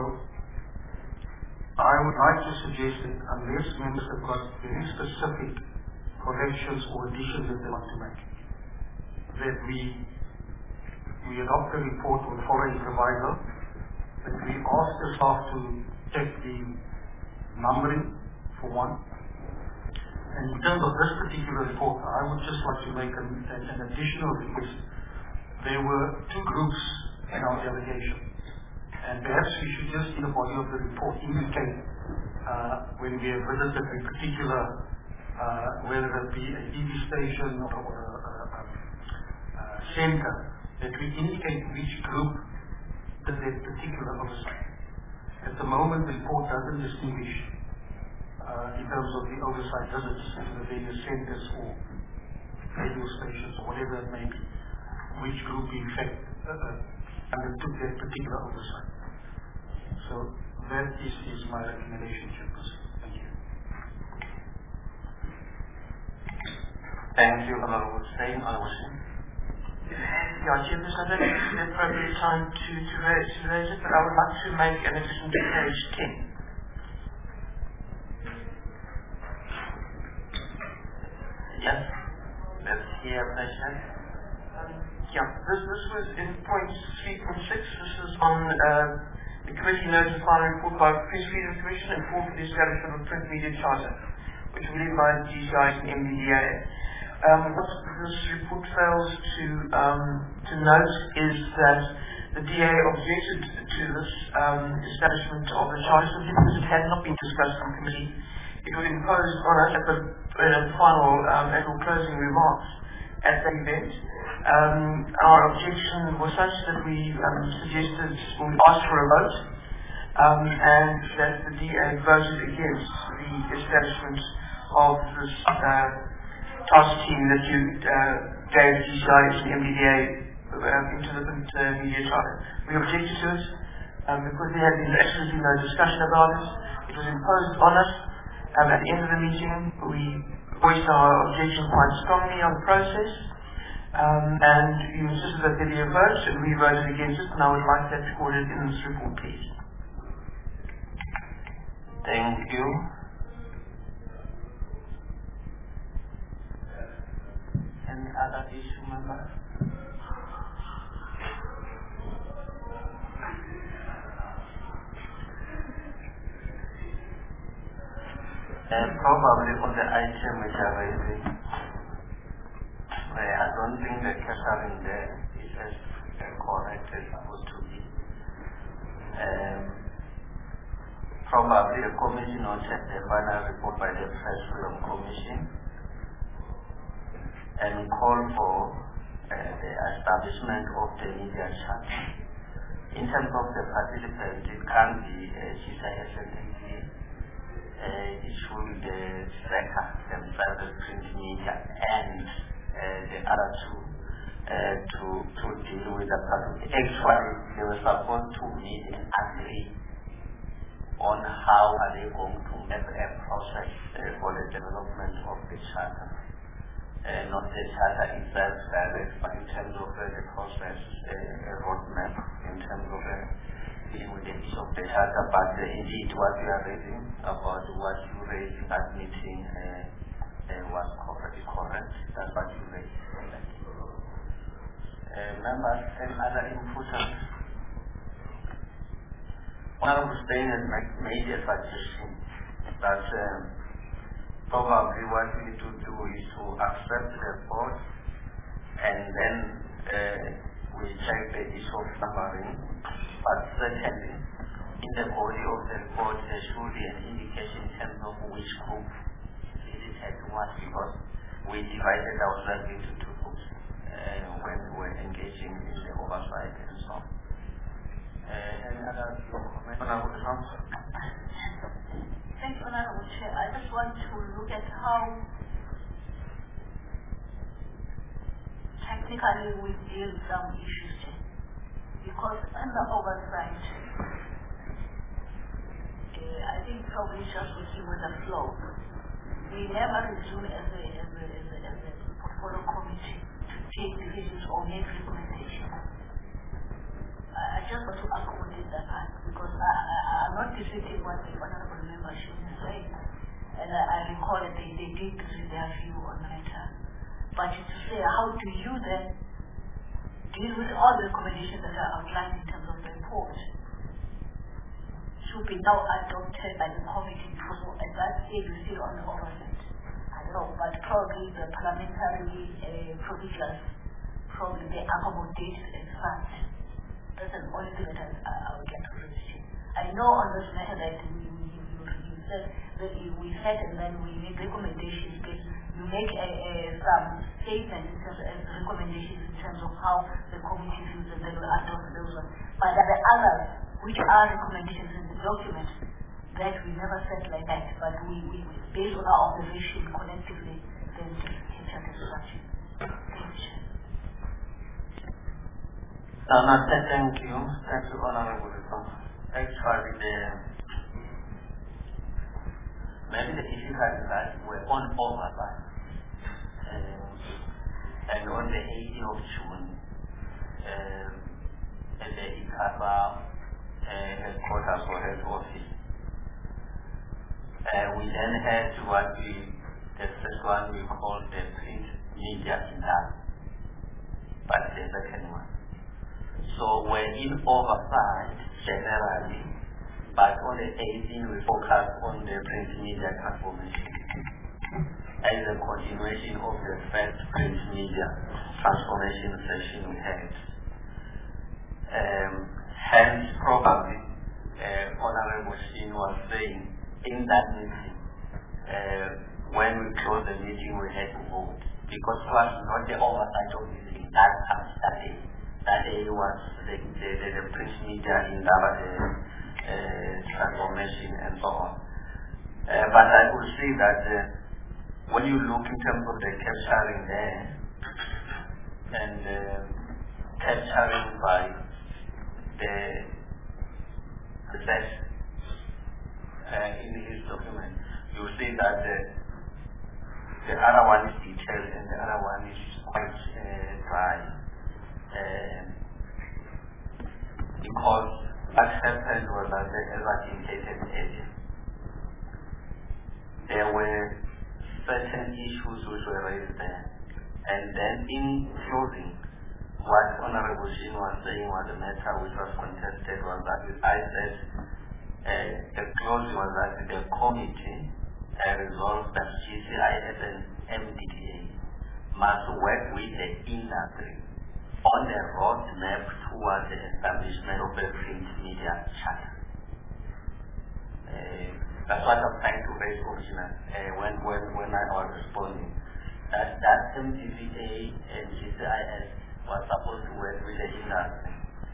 I would like to suggest that unless members have got very specific corrections or additions that they want to make, that we adopt the report with the following proviso, that we ask the staff to check the numbering for one. And in terms of this particular report, I would just like to make an additional request. There were 2 groups in our delegation, and perhaps we should just in the body of the report indicate when we have visited a particular, whether it be a TV station or a center, that we indicate which group did that particular oversight. At the moment, the report doesn't distinguish in terms of the oversight visits to the various centers or radio stations or whatever it may be, which group in fact undertook that particular oversight. So that is my recommendation, Chairperson. Thank you. Thank you, Honorable Steyn. Honorable Steyn. Yeah, Chairperson, I don't think it's the appropriate time to raise it, but I would like to make an addition to page 10. Yes, let's hear question. Yeah, this was in point 3.6. This is on the committee notice final report by Press Freedom Commission and call for the establishment of a print media charter, which will be led by GCI and MBDA. What this report fails to note is that the DA objected to this establishment of the charter simply because it had not been discussed in committee. It was imposed on us at the final annual closing remarks at that event. Our objection was such that we suggested, we asked for a vote, and that the DA voted against the establishment of this task team that you gave GCI and MBDA into the media charter. We objected to it because there had been absolutely no discussion about it. It was imposed on us. At the end of the meeting, we voiced our objection quite strongly on the process, and you insisted that there be a vote, and we voted against it, and I would like that recorded in this report, please. Thank you. Any other issue, member? Probably on the item which are raising, I don't think the catering there is as correct as supposed to be. Probably the commission noted the final report by the Press Freedom Commission and call for the establishment of the media charter. In terms of the participants, it can be GCIS and MBDA. It should be the SECA, themselves, print media, and the other two to deal with the problem. Actually, they were supposed to meet and agree on how are they going to make a process for the development of the charter. Not the charter itself direct, but in terms of the process, a roadmap, in terms of dealing with the issue of the charter, but indeed what we are raising about what you raised in that meeting was correct. That's what you raised. Members, and other inputs. Honorable Spain has made a suggestion that probably what we need to do is to accept the report and then we check the issue of numbering, but certainly in the body of the report there should be an indication in terms of which group visited what, because we divided ourselves into two groups when we were engaging in the oversight and so on. Any other comments? Honorable Council? Thank you, Honorable Chair. I just want to look at how technically we deal with some issues, because under oversight, I think probably just working with the flow. We never resume as a portfolio committee to take decisions or make recommendations. I just want to accommodate that part, because I'm not disputing what the honorable member should say, and I recall that they did give their view on the matter. But to say, how do you then deal with all the recommendations that are outlined in terms of the report should be now adopted by the committee, because at that stage we still on the oversight. I don't know, but probably the parliamentary procedures probably they accommodated as such. That's the only thing that I would get to raise. I know on this matter that you said that we said and then we make recommendations, but you make some statement in terms of recommendations in terms of how the committee views and then we adopt those ones. But there are others which are recommendations in the document that we never said like that, but we based on our observation collectively, then just catch up the structure. Thank you. Thank you. Thank you, Honorable. Actually, maybe the issue is that we're on oversight. And on the 18th of June, at the ICASA headquarters or head office, we then had what the first one we call the print media in that, but the second one. So we're in oversight generally, but on the 18th we focus on the print media transformation as a continuation of the first print media transformation session we had. Hence probably Honorable Shin was saying in that meeting, when we closed the meeting we had to vote, because it was not the oversight of the meeting that day. That day was the print media in the transformation and so on. But I would say that when you look in terms of the capturing there, and capturing by the research in his document, you see that the other one is detailed and the other one is quite dry. Because what happened was that as I indicated earlier, there were certain issues which were raised there. And then in closing, what Honorable Shin was saying was the matter which was contested was that I said the closing was that the committee resolved that GCIS and MDDA must work with the industry on the roadmap towards the establishment of a print media charter. That's what I'm trying to raise originally when I was responding. That MDDA and GCIS was supposed to work with the industry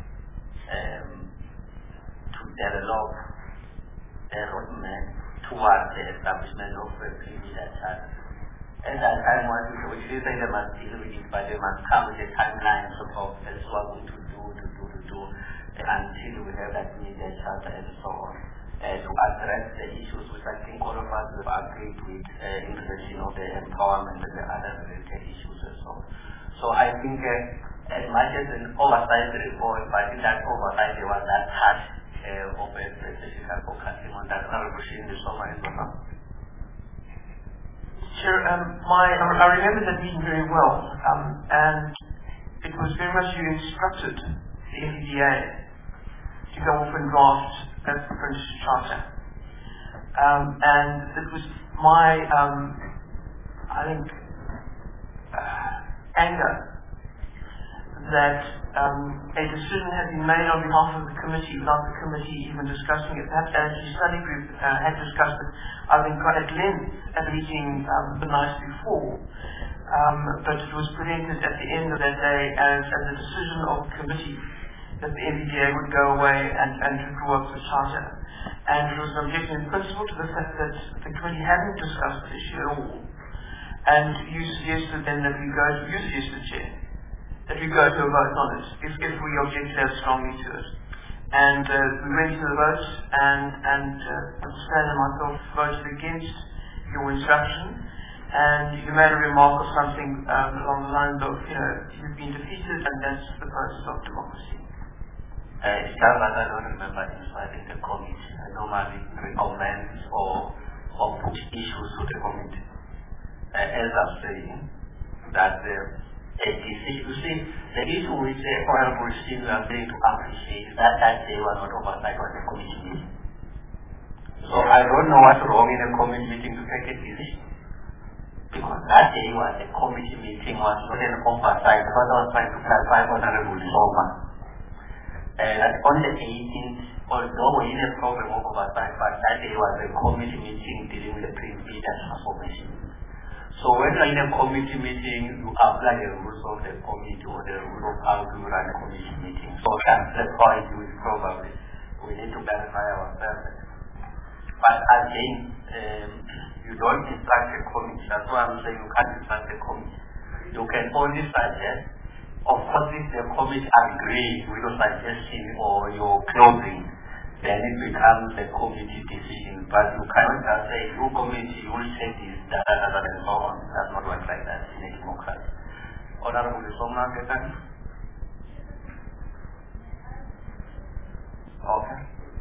to develop a roadmap towards the establishment of a print media charter. At that time, we didn't say they must deal with it, but they must come with a timeline sort of as we're going to do until we have that media charter and so on, to address the issues which I think all of us have agreed with in relation of the empowerment and the other related issues and so on. So I think as much as an oversight report, but in that oversight there was that touch care of a specific focusing on that. Honorable Shini Soma is over. Sure. I remember that meeting very well, and it was very much you instructed the NVDA to go off and draft that French charter, and it was my, I think, anger that a decision had been made on behalf of the committee without the committee even discussing it. Perhaps the study group had discussed it, I think, quite at length at a meeting the night before, but it was presented at the end of that day as a decision of the committee that the NVDA would go away and to draw up the charter. And it was an objection in principle to the fact that the committee hadn't discussed the issue at all. And you suggested then that we go to, you suggested, Chair, that we go to a vote on it, if we object that strongly to it. And we went to the vote, and Stan and myself voted against your instruction, and you made a remark of something along the lines of, you've been defeated, and that's the process of democracy. I don't remember inviting the committee. I normally recommend or put issues to the committee. As I'm saying, that a decision, you see, the issue which the Honorable Steve are going to appreciate is that they were not oversight on the committee meeting. So I don't know what's wrong in a committee meeting to take a decision. Because that day was a committee meeting, was not an oversight, because I was trying to clarify Honorable Soma. And on the 18th, although we in a program of oversight, but that day was a committee meeting dealing with the pre-bid and transformation. So when you're in a committee meeting, you apply the rules of the committee or the rules of how to run a committee meeting. So that's why it is probably we need to clarify ourselves. But again, you don't instruct the committee. That's why I'm saying you can't instruct the committee. You can only suggest. Of course, if the committee agrees with your suggestion or your closing, then it becomes a committee decision. But you cannot just say, you committee, you will take this, and so on. That's not work like that in a democracy. Honorable Soma, okay.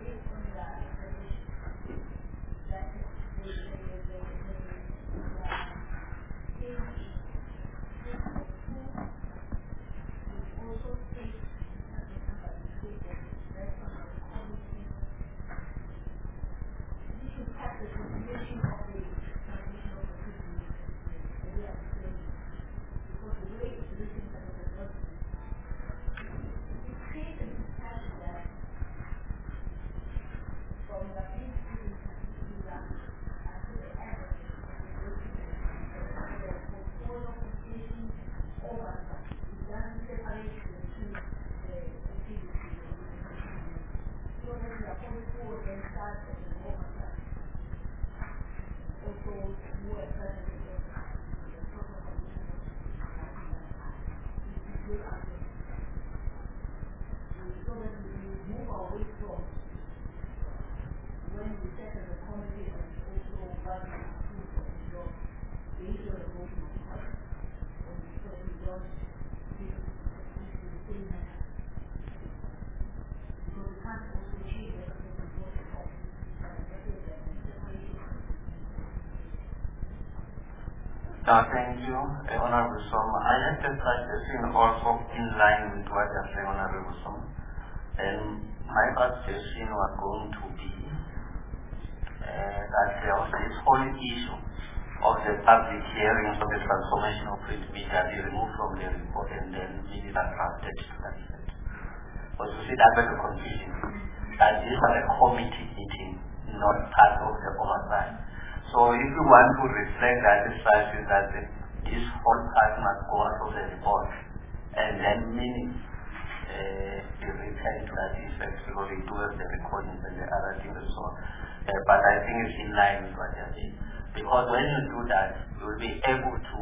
Thank you, Honorable Soma. I have the suggestion also in line with what you are saying, Honorable Soma. And my suggestion was going to be that there was this whole issue of the public hearings of the transformation of print media be removed from the report and then minutes are drafted to that effect. But you see, that was a confusion. That this was a committee meeting, not part of the oversight. So if you want to reflect that this whole part must go out of the report and then minutes be returned to that effect because we do have the recordings and the other things and so on. But I think it's in line with what you're saying. Because when you do that, you will be able to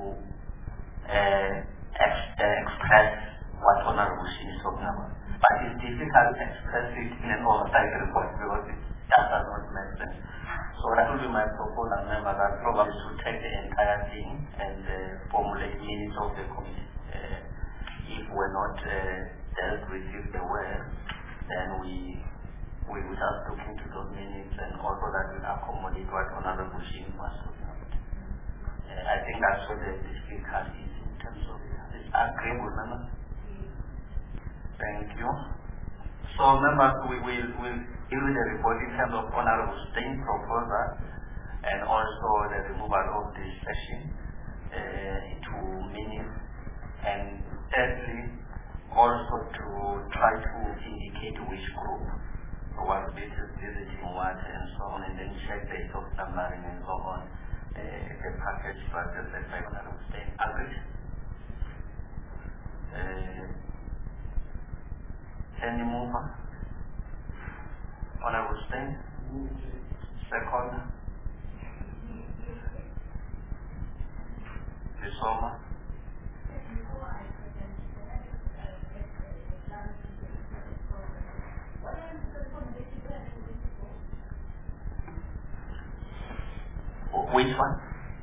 express what Honorable Shin is talking about. But it's difficult to express it in an oversight report because it just does not make sense. So that will be my proposal, member, that probably should take the entire thing and formulate minutes of the committee. If we're not dealt with it the way, then we we will just look into those minutes and also that will accommodate what Honorable Shin was talking about. I think that's what the difficulty is in terms of this agreeable members. Thank you. So members, we will deal with the report in terms of Honorable Stein proposal and also the removal of this section into minutes, and thirdly also to try to indicate which group was visiting what and so on, and then check the of numbering and so on. The package was just like Honorable Stein. Agreed? Any movement? Honorable Stein? Second? Disoma? Which one?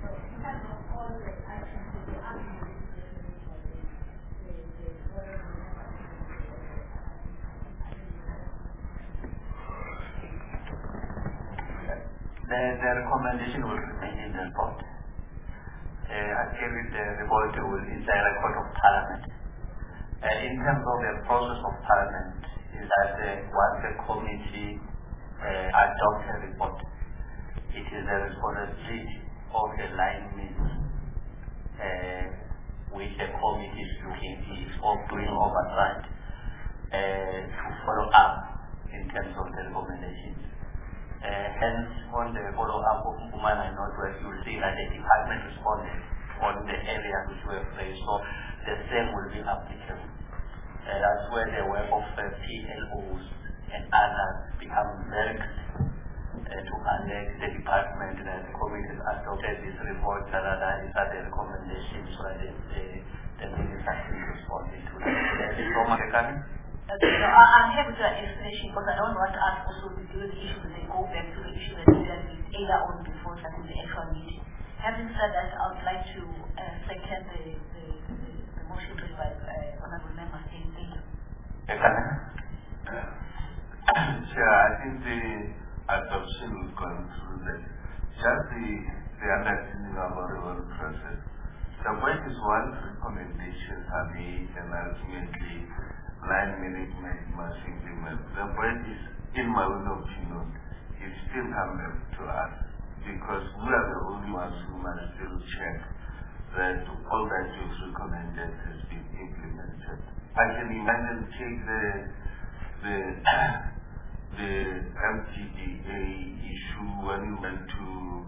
The recommendation will remain in the report. Actually, the report will be the record of Parliament. In terms of the process of Parliament, is that once the committee adopts a report, it is the responsibility of the line meeting which the committee is looking of doing oversight to follow up in terms of the recommendations. Hence, on the follow-up of Mpumalanga Northwest, you will see that the department responded on the areas which were raised, so the same will be applicable. That's where the work of PLOs and others become very critical to connect the department that the committee has adopted this report, that is at the recommendations, so that the minister can respond to that. I'm happy to that explanation because I don't want us also to deal with the issue and then go back to the issue that we dealt with either on before starting the actual meeting. Having said that, I would like to second the motion raised by Honorable Member saying thank you. Chair, I think the adoption will go through that. Just the understanding about the whole process. The point is once recommendations are made and ultimately line management must implement. The point is, in my own opinion, it still comes to us because we are the only ones who must still check that all that you've recommended has been implemented. I can imagine take the MTDA issue when we went to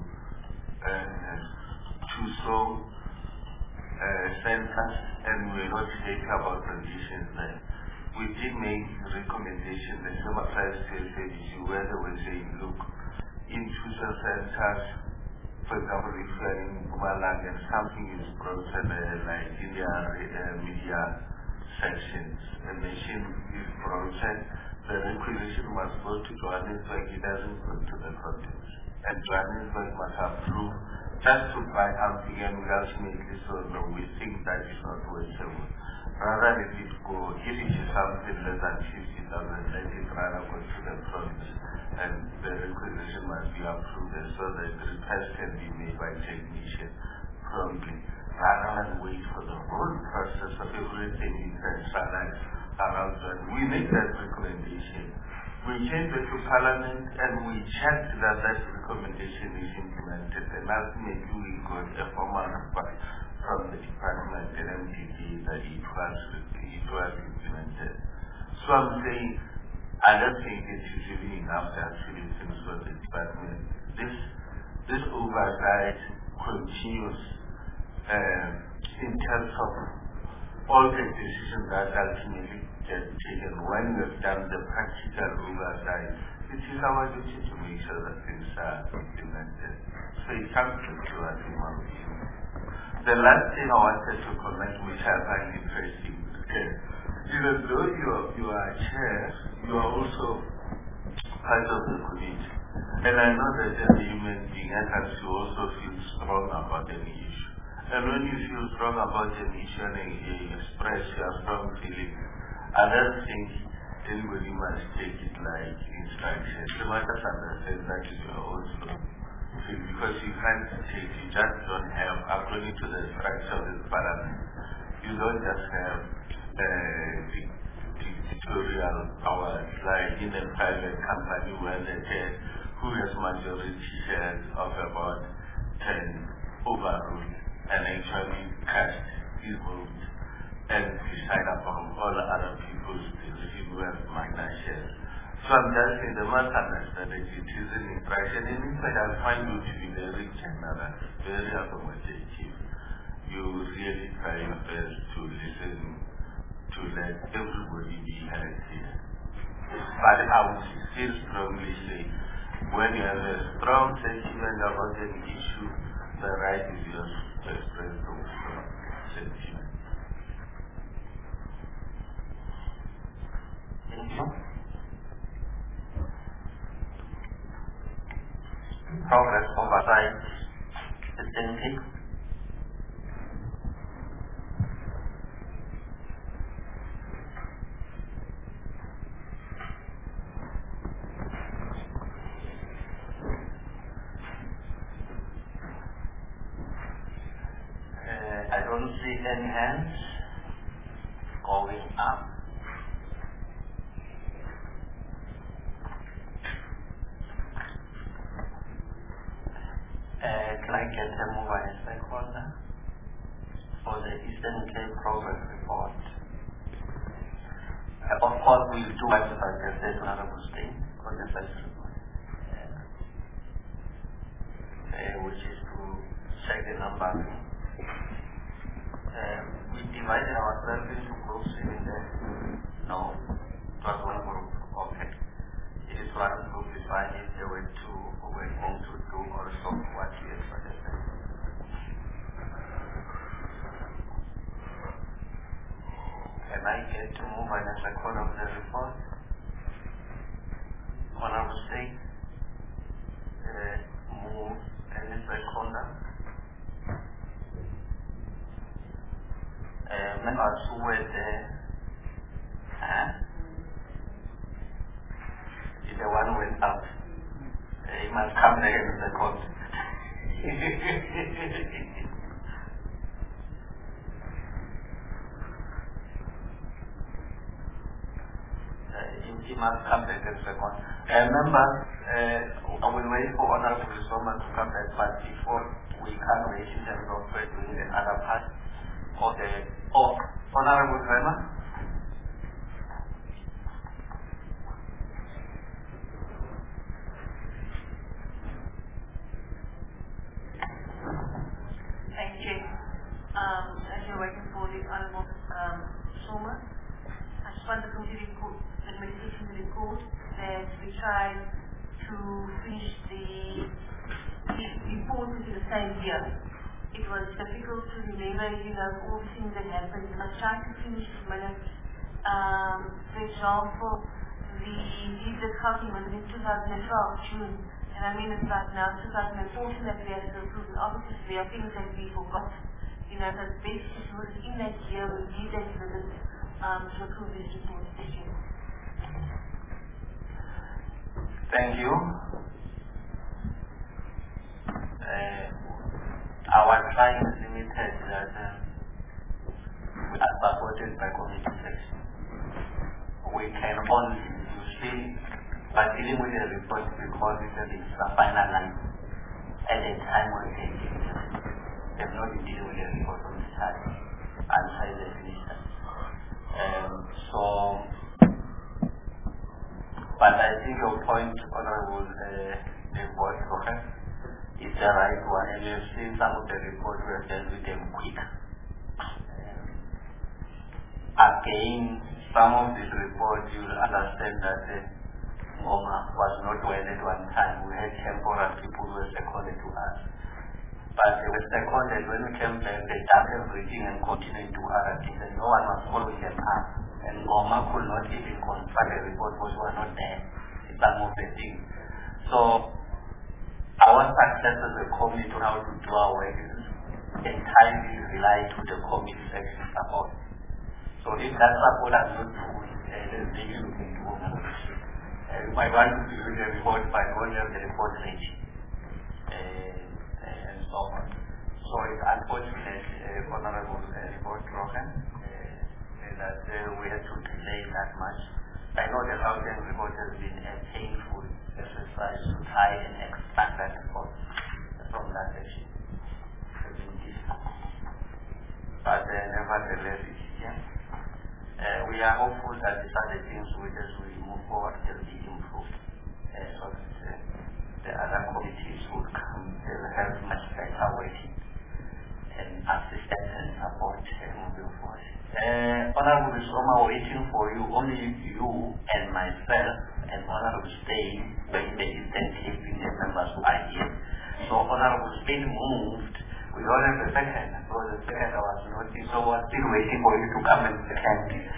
Tucson centers and we were not sure about conditions there. We did make recommendations, the same applies to SABC, where they were saying, look, in Tucson centers, for example, if you are in Mpumalanga and something is broken, like in their media sections, a machine is broken, the requisition must go to Johannesburg, it doesn't go to the province. And Johannesburg must approve just to buy something and we ultimately so no, we think that is not workable. Rather let it go, if it is something less than 50,000, let it rather go to the province and the requisition must be approved so that the request can be made by technician promptly. Rather than wait for the whole process of everything in centralized around that. We make that recommendation. We change it to Parliament and we check that that recommendation is implemented and ultimately we got a formal report from the department and MTD that it was implemented. So I'm saying, I don't think it is really enough to actually things for the department. This oversight continues in terms of all the decisions that ultimately get taken when we've done the practical oversight. It is our duty to make sure that things are implemented. So it comes to us in my opinion. The last thing I wanted to comment, which I find interesting, even though you are chair, you are also part of the committee. And I know that as a human being, at times you also feel strong about an issue. And when you feel strong about an issue and you express your strong feelings, I don't think anybody must take it like instructions. The matters understand that is your own flow. Because you can't take, you just don't have, according to the structure of the parliament, you don't just have dictatorial powers like in a private company where the head who has majority shares of about 10 overrule and actually cast his vote and decide upon all other people's decisions who have minor shares. So I'm just saying the must understand that it is an impression, and in fact I find you to be very generous, very accommodative. You really try your best to listen, to let everybody be heard here. But I would still strongly say, when you have a strong sentiment about an issue, the right is yours to express those strong sentiments. Thank you. Progress oversight facility. I don't see any hands going up. Can I get a mobile stakeholder for the Eastern Cape Progress Report? Of course, we'll do what I said to another State on the first report, which is to check the numbers. We divided ourselves into groups in there. No, it was one group. Okay. It is one group is fine if there were two who were going to do also what we have suggested. Can I get to move on as a code of the report? Honorable State, move and as a conduct. Members who were there, if the one went up, he must come back in the court. He must come back in the court. Members, I will wait for Honorable Rizoma to come back, but before we can wait in terms of doing the other part of the Honorable Rizoma. Thank you. As you're waiting for the Honorable Soma, I just wanted to report the medication report that we tried to finish the report within the same year. It was difficult to remember, all the things that happened. I was trying to finish the minutes. For example, we did the counting was in 2012, June. And I mean it's right now 2014 that we have to approve. And obviously there are things that we forgot. But basically it was in that year we did that visit to approve this report this year. Thank you. Our time is limited that we are supported by committee section. We can only see but dealing with the report because it is a final line at the time when they give it. They have not been dealing with the report on the side outside the minister. But I think your point, Honorable Board, is the right one, and you've seen some of the reports we have dealt with them quick. Again, some of these reports you will understand that Ngoma was not well at one time. We had temporal people who were seconded to us. But they were seconded when we came back, they done everything and continued to do other things, and no one was following them up. And Ngoma could not even confirm the report because we were not there. It's some of the things. So our success as a committee on how to do our work is entirely relied to the committee's extra support. So if that support has not proved, then they should look into Honorable Sheikh. You might want to do the report by going of the report range and so on. So it's unfortunate, Honorable Report Rohan, that we have to delay that much. I know the Gauteng report has been a painful exercise to try and expand that report from that section. It's been difficult. But nevertheless, it's here. We are hopeful that the other things as we move forward will be improved. So that the other committees will come, they will have much better waiting and assistance and support moving forward. Honorable Soma, waiting for you, only you and myself and Honorable Stain were in the Eastern Cape in the members who are here. So Honorable Stain moved. We don't have the second, because the second I was noticing, so we're still waiting for you to come and second.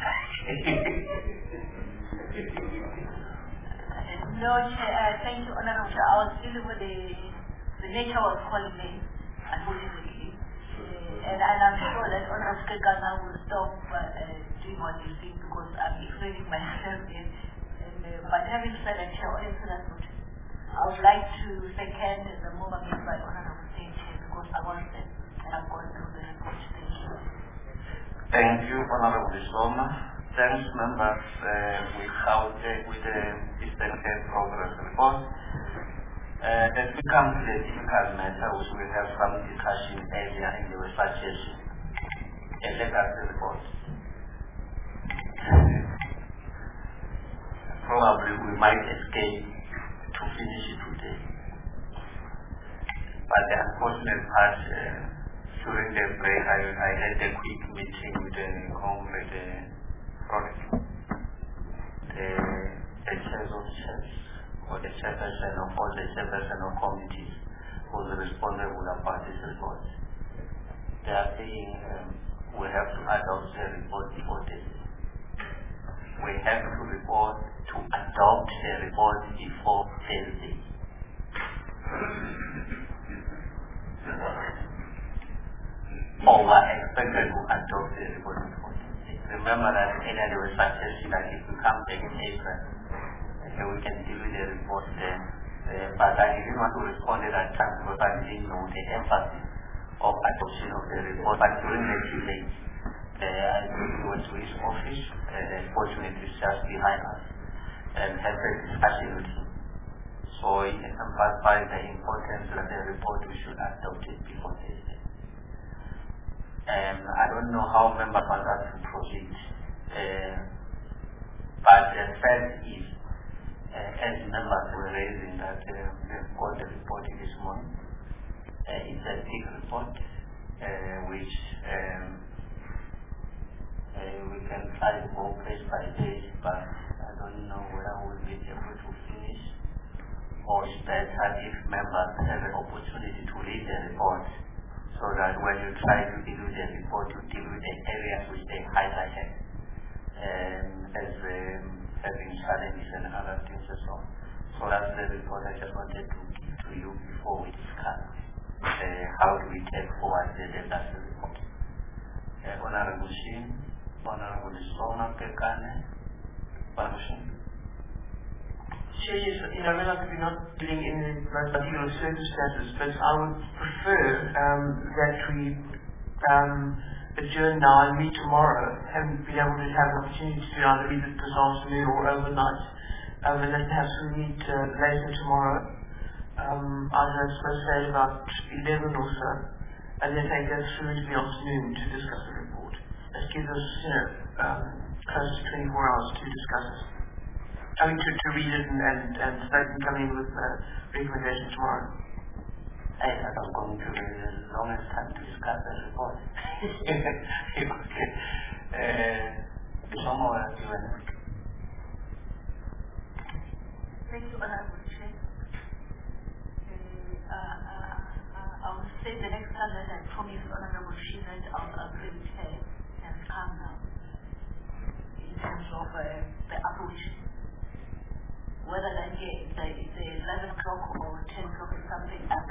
No, thank you, Honorable Chair. I was dealing with the nature was calling me, unfortunately. And I'm sure that Honorable Kekana will stop doing what he's doing because I'm explaining myself in but having said that, Chair, I would like to second the movement made by Honorable State Chair because I was there and I've gone through the report. Thank you. Thank you, Honorable Soma. Thanks, members, with the Eastern Cape Progress Report. As we come to the difficult matter, which we have some discussion earlier in the suggestion, a legacy report. Probably we might escape to finish it today. But the unfortunate part, during the break, I had a quick meeting with the comrade the chairs of church, or the chairperson of all the chairperson of committees who is responsible about this report. They are saying we have to adopt the report before this. We have to adopt the report before Thursday. Or we are expected to adopt the report before Thursday. Remember that earlier there was suggestion that if we come back in April, we can deal with the report then. But I didn't want to respond at that time because I didn't know the emphasis of adoption of the report. But during the debate, I went to his office, fortunately it's just behind us, and had a discussion with him. So he emphasized the importance that the report we should adopt it before Thursday. I don't know how members want us to proceed, but the fact is, as members were raising that they've got the report this morning, it's a big report, which we can try to go page by page, but I don't know whether we'll be able to finish, or it's better if members have an opportunity to read the report, so that when you try to deal with the report, you deal with the areas which they highlighted, as having challenges and other things and so on. So that's the report I just wanted to give to you before we discuss how do we take forward the legacy report. Honorable Shin, Honorable Soma Kekane, Honorable Shin. Yes, I realize that we're not dealing in the most particular circumstances, but I would prefer that we adjourn now and meet tomorrow, having been able to have an opportunity to either read it this afternoon or overnight, and then perhaps we meet later tomorrow, either let's say about 11 or so, and then take us through into the afternoon to discuss the report. That gives us, close to 24 hours to discuss it. I mean, to read it and start coming with recommendations tomorrow. I thought I was going to be the longest time to discuss the report. Thank you, Honorable Chair. I will say the next time that I promised Honorable Shin that I'll agree with her and come now in terms of the approach. Whether it's 11 o'clock or 10 o'clock is something I've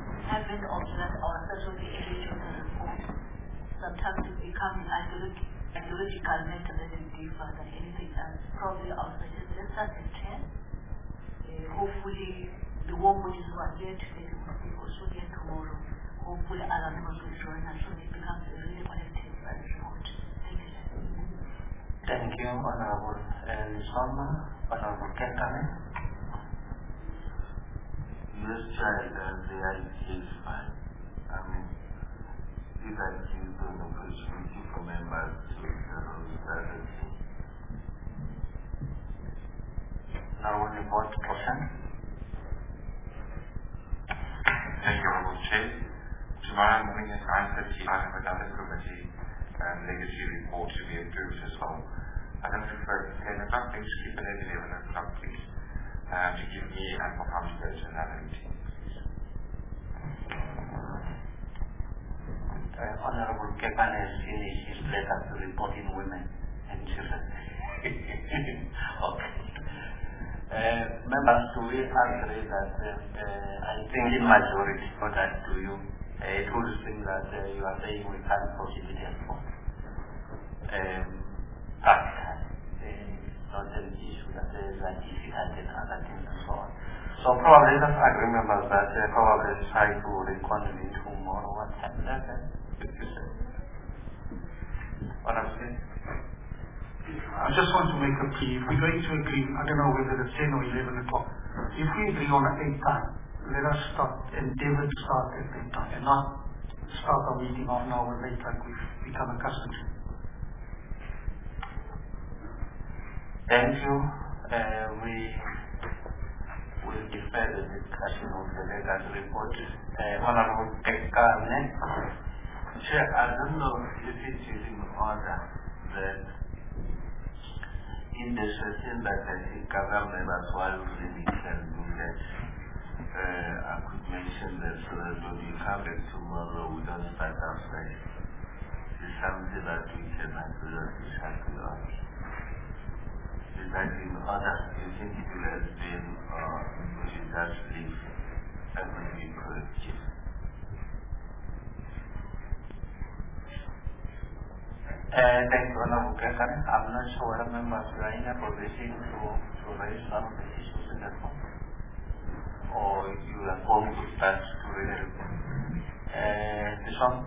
haven't observed ourselves with the age of the report. Sometimes we become idyllic ideological matter that is deeper than anything else. Probably our suggestions at 10. Hopefully, the war bodies who are here today will also here tomorrow. Hopefully, other members will join us so it becomes a really collective report. Thank you. Thank you, Honorable Soma. Honorable Kentame. Yes, Chair, the idea is fine. I mean, this idea is an opportunity for members to strategy. Now, report portion. Thank you, Honorable Chair. Tomorrow morning at 9:30, I have another committee legacy report to be approved as well. I don't prefer 10 o'clock, please keep it at 11 o'clock, please, to give me ample time to go to another meeting, please. Honorable Kepan has finished his letter to reporting women and children. Okay. Members, do we agree that I think in majority, not that to you, it would seem that you are saying we can't proceed it anymore. But it's not an issue that there is a difficult and other things and so on. So probably just agree, members, that probably try to reconvene tomorrow. What time is that? What I'm saying? I just want to make a plea. If we're going to agree, I don't know whether it's 10 or 11 o'clock. If we agree on an 8 time, let us endeavor to start at 8 time and not start our meeting half an hour late like we've become accustomed to. Thank you. We will defer the discussion of the legal report. Honorable Kekane. Chair, I don't know if it is in order that in the session that I think other members while really can do that, I could mention that so that when we come back tomorrow, we don't start outside. It's something that we can agree on, disagree on. Is that in order? You think it will have been, or we should just leave and we be corrected? Thank you, Honorable Kekane. I'm not sure whether members are in a position to raise some of the issues in the phone, or you are going to start to read the report. This one?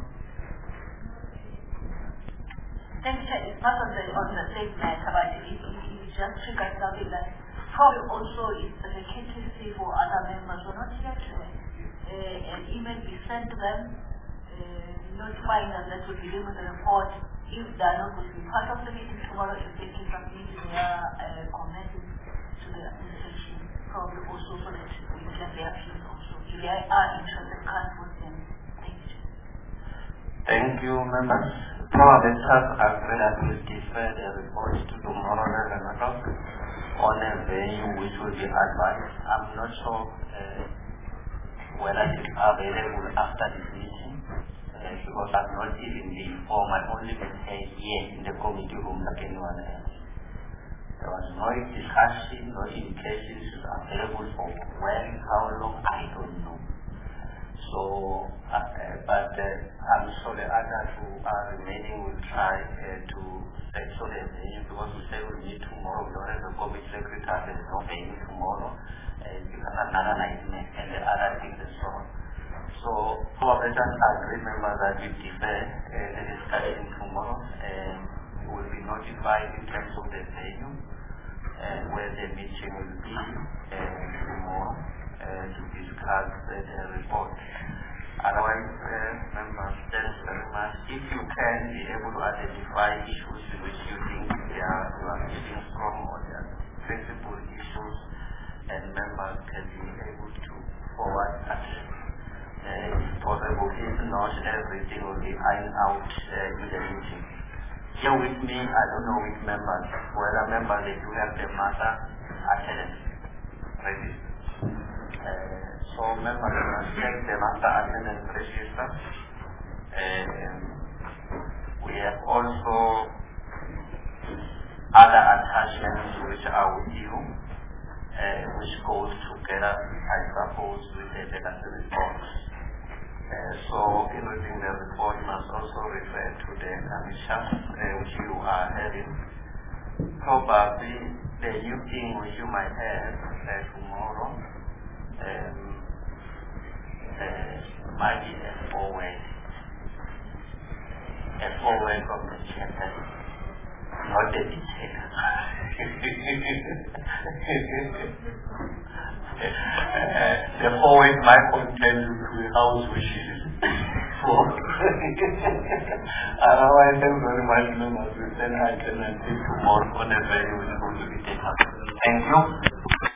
Thank you, Chair. It's not on the same matter, but it just triggered something that probably also is the vacancy for other members who are not here today. An email be sent to them, notifying them that we'll be dealing with the report. If they are not going to be part of the meeting tomorrow, if they can submit their comments to the administration, probably also so that we get their views also. If they are interested, can't vote them. Thank you. Thank you, members. Probably staff agree that we'll defer the report to tomorrow 11 o'clock on a venue which will be advised. I'm not sure whether it is available after this meeting. Because I've not even been informed, I've only been here in the committee room like anyone else. There was no discussion, no indications available for when, how long, I don't know. So, but I'm sure the others who are remaining will try to settle the venue because we say we'll meet tomorrow. We don't have a committee secretary, there's no venue tomorrow. It becomes another nightmare and the other things and so on. So, probably just agree, members, that we defer the discussion tomorrow, and we will be notified in terms of the venue where the meeting will be tomorrow to discuss the report. Otherwise, members, thanks very much. If you can be able to identify issues in which you think you are getting strong or they are sensible issues, and members can be able to forward that. If possible, if not, everything will be ironed out in the meeting. Here with me, I don't know which members, whether members they do have the matter attendance register. So members must check the matter attendance register. We have also other attachments which are with you, which goes together, I suppose, with the legacy reports. So in reading the report, you must also refer to the commission which you are having. Probably the new thing which you might have tomorrow might be a forward from the chapter, not the dictator. The forward might contend to the house wishes. Otherwise, I'm very much known as we send alternative tomorrow on a very which is going to be taken. Thank you.